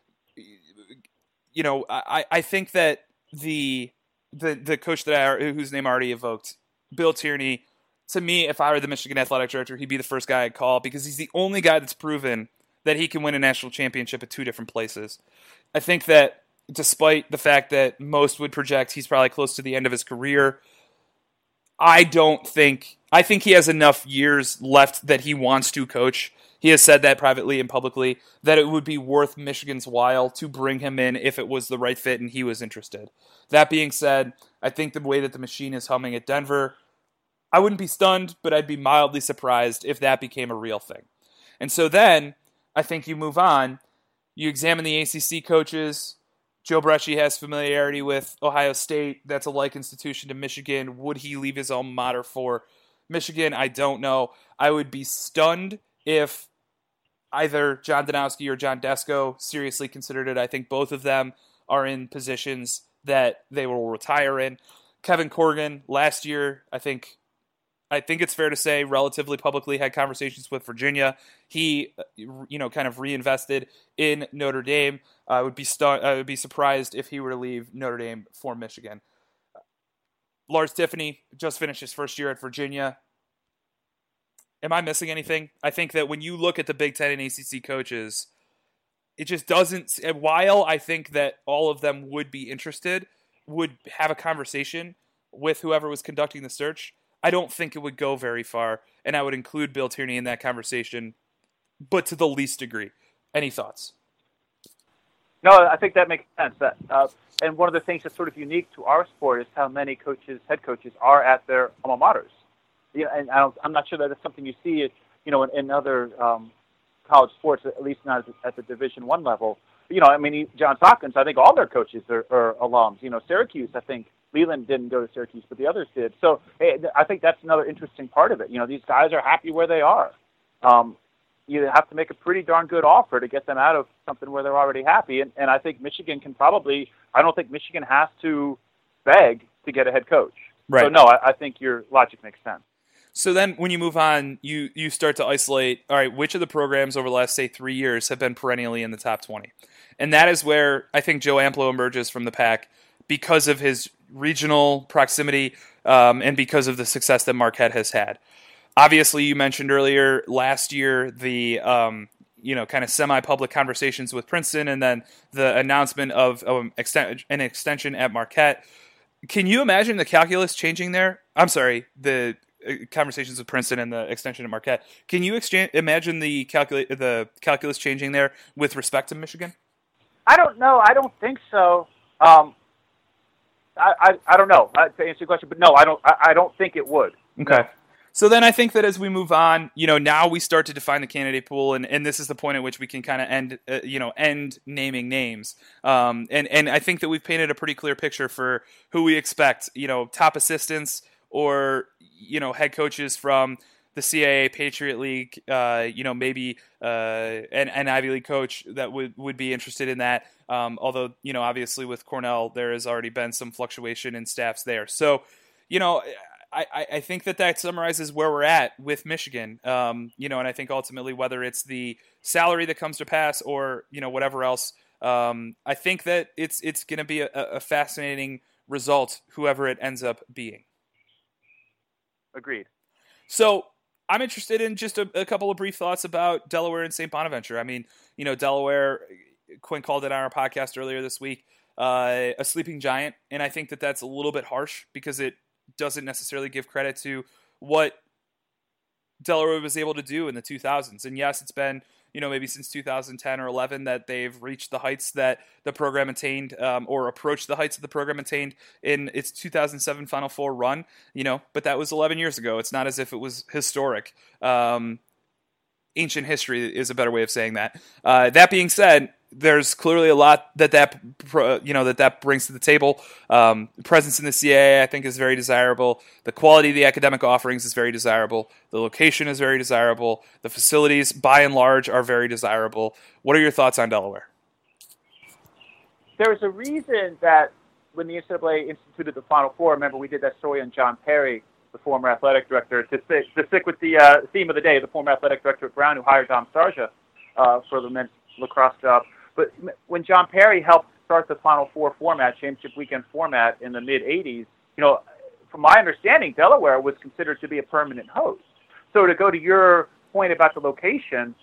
You know, I, I think that the the the coach that I whose name I already evoked, Bill Tierney, to me, if I were the Michigan athletic director, he'd be the first guy I'd call because he's the only guy that's proven that he can win a national championship at two different places. I think that despite the fact that most would project he's probably close to the end of his career, I don't think I think he has enough years left that he wants to coach. He has said that privately and publicly, that it would be worth Michigan's while to bring him in if it was the right fit and he was interested. That being said, I think the way that the machine is humming at Denver, I wouldn't be stunned, but I'd be mildly surprised if that became a real thing. And so then, I think you move on, you examine the A C C coaches. Joe Bresci has familiarity with Ohio State. That's a like institution to Michigan. Would he leave his alma mater for Michigan? I don't know. I would be stunned if either John Danowski or John Desko seriously considered it. I think both of them are in positions that they will retire in. Kevin Corrigan, last year, I think I think it's fair to say, relatively publicly had conversations with Virginia. He, you know, kind of reinvested in Notre Dame. I would be stu- I would be surprised if he were to leave Notre Dame for Michigan. Lars Tiffany just finished his first year at Virginia. Am I missing anything? I think that when you look at the Big Ten and A C C coaches, it just doesn't, while I think that all of them would be interested, would have a conversation with whoever was conducting the search, I don't think it would go very far, and I would include Bill Tierney in that conversation, but to the least degree. Any thoughts?
No, I think that makes sense. That, uh, and one of the things that's sort of unique to our sport is how many coaches, head coaches, are at their alma maters. You know, and I don't, I'm not sure that it's something you see, you know, in, in other um, college sports, at least not at the Division One level. you know, I mean, Johns Hopkins, I think all their coaches are, are alums. You know, Syracuse, I think Leland didn't go to Syracuse, but the others did. So hey, I think that's another interesting part of it. You know, these guys are happy where they are. Um, you have to make a pretty darn good offer to get them out of something where they're already happy. And, and I think Michigan can probably, I don't think Michigan has to beg to get a head coach.
Right.
So no, I, I think your logic makes sense.
So then when you move on, you, you start to isolate, all right, which of the programs over the last, say, three years have been perennially in the top twenty? And that is where I think Joe Amplo emerges from the pack because of his regional proximity um, and because of the success that Marquette has had. Obviously, you mentioned earlier last year the um, you know kind of semi-public conversations with Princeton and then the announcement of um, exten- an extension at Marquette. Can you imagine the calculus changing there? I'm sorry, the conversations with Princeton and the extension at Marquette. Can you exchange, imagine the calcul- the calculus changing there with respect to Michigan?
I don't know. I don't think so. Um, I, I I don't know uh, to answer your question, but no, I don't. I, I don't think it would.
Okay.
No.
So then I think that as we move on, you know, now we start to define the candidate pool, and, and this is the point at which we can kind of end, uh, you know, end naming names. Um, and, and I think that we've painted a pretty clear picture for who we expect, you know, top assistants or, you know, head coaches from the C A A, Patriot League, uh, you know, maybe uh, an, an Ivy League coach that would, would be interested in that. Um, although, you know, obviously with Cornell, there has already been some fluctuation in staffs there. So, you know, I, I think that that summarizes where we're at with Michigan, um, you know, and I think ultimately whether it's the salary that comes to pass or, you know, whatever else, um, I think that it's it's going to be a, a fascinating result, whoever it ends up being.
Agreed.
So I'm interested in just a, a couple of brief thoughts about Delaware and Saint Bonaventure. I mean, you know, Delaware, Quinn called it on our podcast earlier this week, uh, a sleeping giant, and I think that that's a little bit harsh because it doesn't necessarily give credit to what Delaware was able to do in the two thousands. And yes, it's been, you know, maybe since two thousand ten or eleven that they've reached the heights that the program attained um, or approached the heights that the program attained in its two thousand seven Final Four run, you know, but that was eleven years ago. It's not as if it was historic. Um, ancient history is a better way of saying that. Uh, that being said, there's clearly a lot that that you know that that brings to the table. Um, presence in the C A A, I think, is very desirable. The quality of the academic offerings is very desirable. The location is very desirable. The facilities, by and large, are very desirable. What are your thoughts on Delaware?
There's a reason that when the N C double A instituted the Final Four, remember we did that story on John Perry, the former athletic director, to stick, to stick with the uh, theme of the day, the former athletic director at Brown who hired Dom Sarja uh, for the men's lacrosse job. But when John Perry helped start the Final Four format, championship weekend format in the mid-eighties, you know, from my understanding, Delaware was considered to be a permanent host. So to go to your point about the location,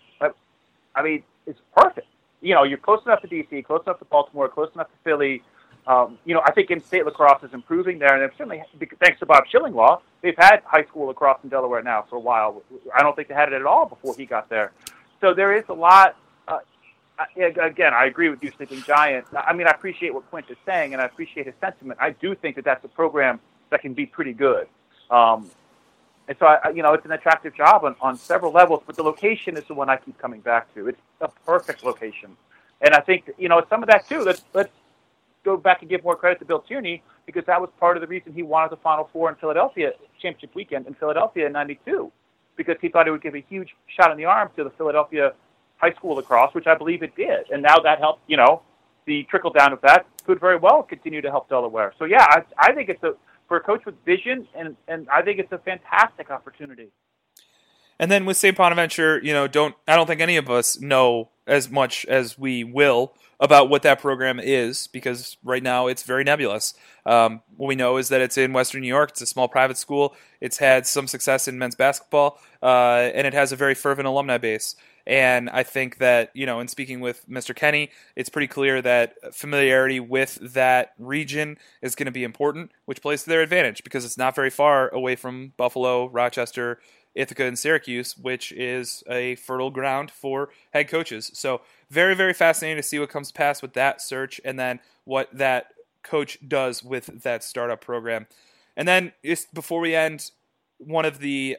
I mean, it's perfect. You know, you're close enough to D C, close enough to Baltimore, close enough to Philly. Um, you know, I think in-state lacrosse is improving there, and certainly thanks to Bob Schillinglaw, they've had high school lacrosse in Delaware now for a while. I don't think they had it at all before he got there. So there is a lot. Uh, again, I agree with you, Sleeping Giant. I mean, I appreciate what Quint is saying, and I appreciate his sentiment. I do think that that's a program that can be pretty good. Um, and so, I, you know, it's an attractive job on, on several levels, but the location is the one I keep coming back to. It's a perfect location. And I think, you know, some of that, too. Let's, let's go back and give more credit to Bill Tierney, because that was part of the reason he wanted the Final Four in Philadelphia, championship weekend in Philadelphia in ninety-two, because he thought it would give a huge shot in the arm to the Philadelphia high school lacrosse, which I believe it did. And now that helped, you know, the trickle down of that could very well continue to help Delaware. So, yeah, I, I think it's a, for a coach with vision, and, and I think it's a fantastic opportunity.
And then with Saint Bonaventure, you know, don't I don't think any of us know as much as we will about what that program is, because right now it's very nebulous. Um, what we know is that it's in Western New York. It's a small private school. It's had some success in men's basketball, uh, and it has a very fervent alumni base. And I think that, you know, in speaking with Mister Kenny, it's pretty clear that familiarity with that region is going to be important, which plays to their advantage because it's not very far away from Buffalo, Rochester, Ithaca, and Syracuse, which is a fertile ground for head coaches. So very, very fascinating to see what comes to pass with that search and then what that coach does with that startup program. And then just before we end, one of the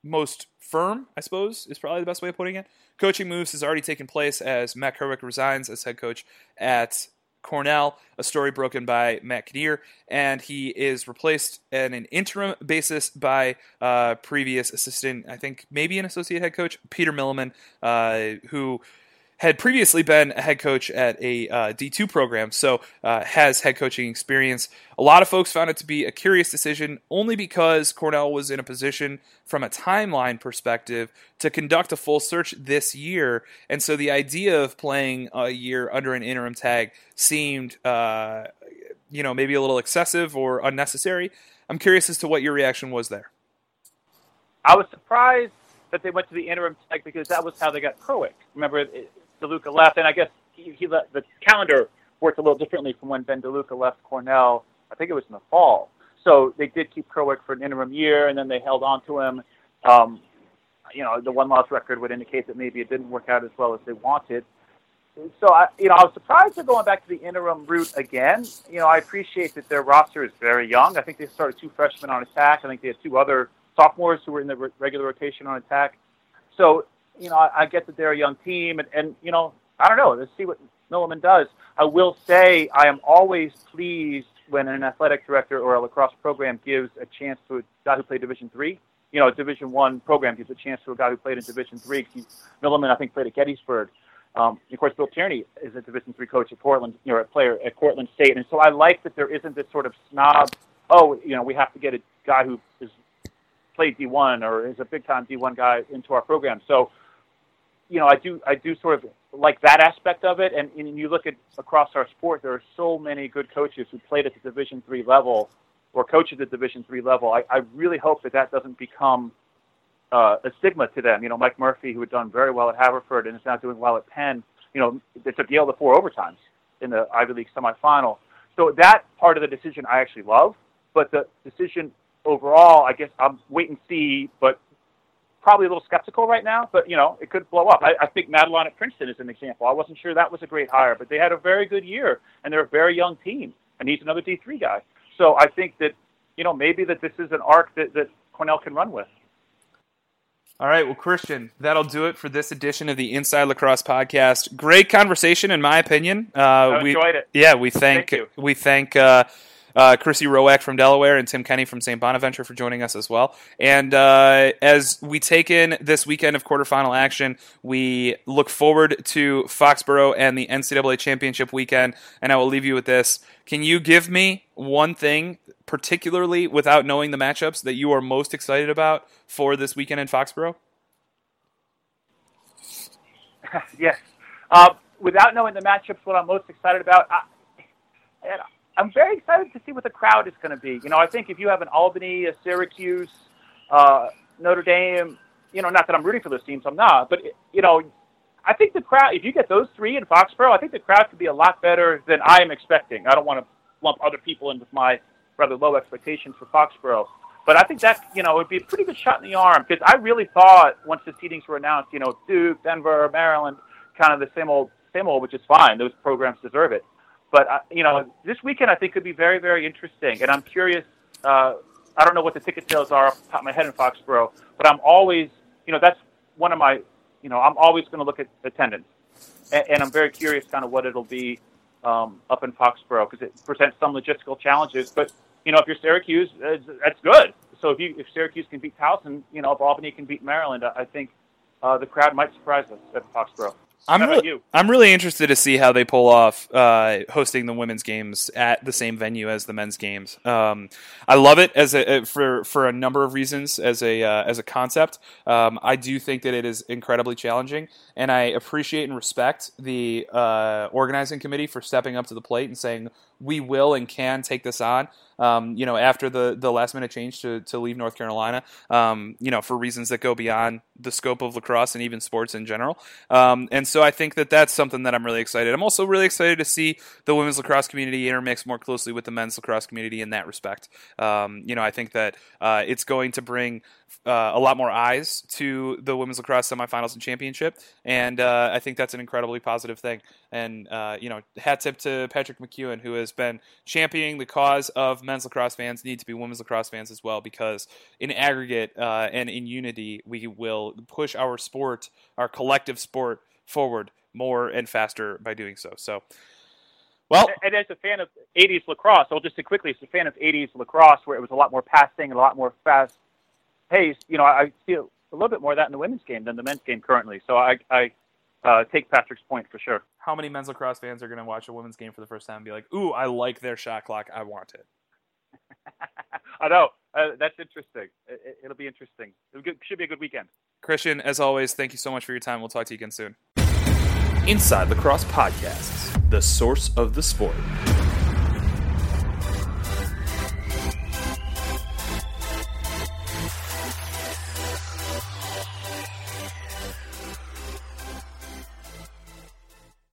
most firm, I suppose, is probably the best way of putting it. Coaching moves has already taken place as Matt Kerwick resigns as head coach at Cornell, a story broken by Matt Kinnear, and he is replaced on an interim basis by uh, previous assistant, I think maybe an associate head coach, Peter Milliman, uh, who had previously been a head coach at a uh, D two program, so uh, has head coaching experience. A lot of folks found it to be a curious decision only because Cornell was in a position from a timeline perspective to conduct a full search this year, and so the idea of playing a year under an interim tag seemed, uh, you know, maybe a little excessive or unnecessary. I'm curious as to what your reaction was there.
I was surprised that they went to the interim tag because that was how they got Kerwick. Remember, it, DeLuca left, and I guess he, he let, the calendar worked a little differently from when Ben DeLuca left Cornell. I think it was in the fall. So they did keep Kerwick for an interim year, and then they held on to him. Um, you know, the one-loss record would indicate that maybe it didn't work out as well as they wanted. So, I, you know, I was surprised they're going back to the interim route again. You know, I appreciate that their roster is very young. I think they started two freshmen on attack. I think they had two other sophomores who were in the re- regular rotation on attack. So, you know, I, I get that they're a young team, and, and, you know, I don't know. Let's see what Milliman does. I will say I am always pleased when an athletic director or a lacrosse program gives a chance to a guy who played Division three. You know, a Division One program gives a chance to a guy who played in Division three. Milliman, I think, played at Gettysburg. Um, of course, Bill Tierney is a Division three coach at Portland, you know, a player at Cortland State. And so I like that there isn't this sort of snob, oh, you know, we have to get a guy who is played D one or is a big-time D one guy into our program. So, you know, I do I do sort of like that aspect of it. And, and you look at across our sport, there are so many good coaches who played at the Division three level or coach at the Division three level. I, I really hope that that doesn't become uh, a stigma to them. You know, Mike Murphy, who had done very well at Haverford and is now doing well at Penn, you know, they took Yale to four overtimes in the Ivy League semifinal. So that part of the decision I actually love. But the decision overall, I guess I'm wait and see, but probably a little skeptical right now, but, you know, it could blow up. I, I think Madelon at Princeton is an example. I wasn't sure that was a great hire, but they had a very good year, and they're a very young team, and he's another D three guy. So I think that, you know, maybe that this is an arc that, that Cornell can run with.
All right, well, Christian, that'll do it for this edition of the Inside Lacrosse Podcast. Great conversation, in my opinion. Uh,
I
we,
enjoyed it.
Yeah, we thank,
thank you.
we thank uh, uh, Chrissy Rowack from Delaware and Tim Kenny from Saint Bonaventure for joining us as well. And uh, as we take in this weekend of quarterfinal action, we look forward to Foxborough and the N C double A Championship weekend. And I will leave you with this. Can you give me one thing, particularly without knowing the matchups, that you are most excited about for this weekend in Foxborough?
Yes. Uh, without knowing the matchups, what I'm most excited about, I, I'm very excited to see what the crowd is going to be. You know, I think if you have an Albany, a Syracuse, uh, Notre Dame, you know, not that I'm rooting for those teams, I'm not, but, you know, I think the crowd, if you get those three in Foxborough, I think the crowd could be a lot better than I am expecting. I don't want to lump other people in with my rather low expectations for Foxborough. But I think that, you know, it would be a pretty good shot in the arm, because I really thought once the seedings were announced, you know, Duke, Denver, Maryland, kind of the same old, same old, which is fine. Those programs deserve it. But, uh, you know, this weekend I think could be very, very interesting. And I'm curious, uh, I don't know what the ticket sales are off the top of my head in Foxborough, but I'm always, you know, that's one of my, you know, I'm always going to look at attendance. And, and I'm very curious kind of what it'll be um, up in Foxborough, because it presents some logistical challenges. But, you know, if you're Syracuse, uh, that's good. So if you if Syracuse can beat Towson, you know, if Albany can beat Maryland, I think uh, the crowd might surprise us at Foxborough.
I'm really, I'm really interested to see how they pull off uh, hosting the women's games at the same venue as the men's games. Um, I love it as a for for a number of reasons as a uh, as a concept. Um, I do think that it is incredibly challenging, and I appreciate and respect the uh, organizing committee for stepping up to the plate and saying we will and can take this on. Um, you know, after the, the last minute change to, to leave North Carolina, um, you know, for reasons that go beyond the scope of lacrosse and even sports in general. Um, and so I think that that's something that I'm really excited. I'm also really excited to see the women's lacrosse community intermix more closely with the men's lacrosse community in that respect. Um, you know, I think that uh, it's going to bring uh, a lot more eyes to the women's lacrosse semifinals and championship, and uh, I think that's an incredibly positive thing. And uh, you know, hat tip to Patrick McEwen, who has been championing the cause of men's lacrosse fans need to be women's lacrosse fans as well, because in aggregate uh, and in unity, we will push our sport, our collective sport, forward more and faster by doing so. So. Well,
and as a fan of eighties lacrosse, I'll just say quickly, as a fan of eighties lacrosse, where it was a lot more passing and a lot more fast paced, you know, I see a little bit more of that in the women's game than the men's game currently. So I, I uh, take Patrick's point for sure.
How many men's lacrosse fans are going to watch a women's game for the first time and be like, ooh, I like their shot clock, I want it?
I know. Uh, that's interesting. It, it'll be interesting. It should be a good weekend.
Christian, as always, thank you so much for your time. We'll talk to you again soon. Inside Lacrosse Podcasts, the source of the sport.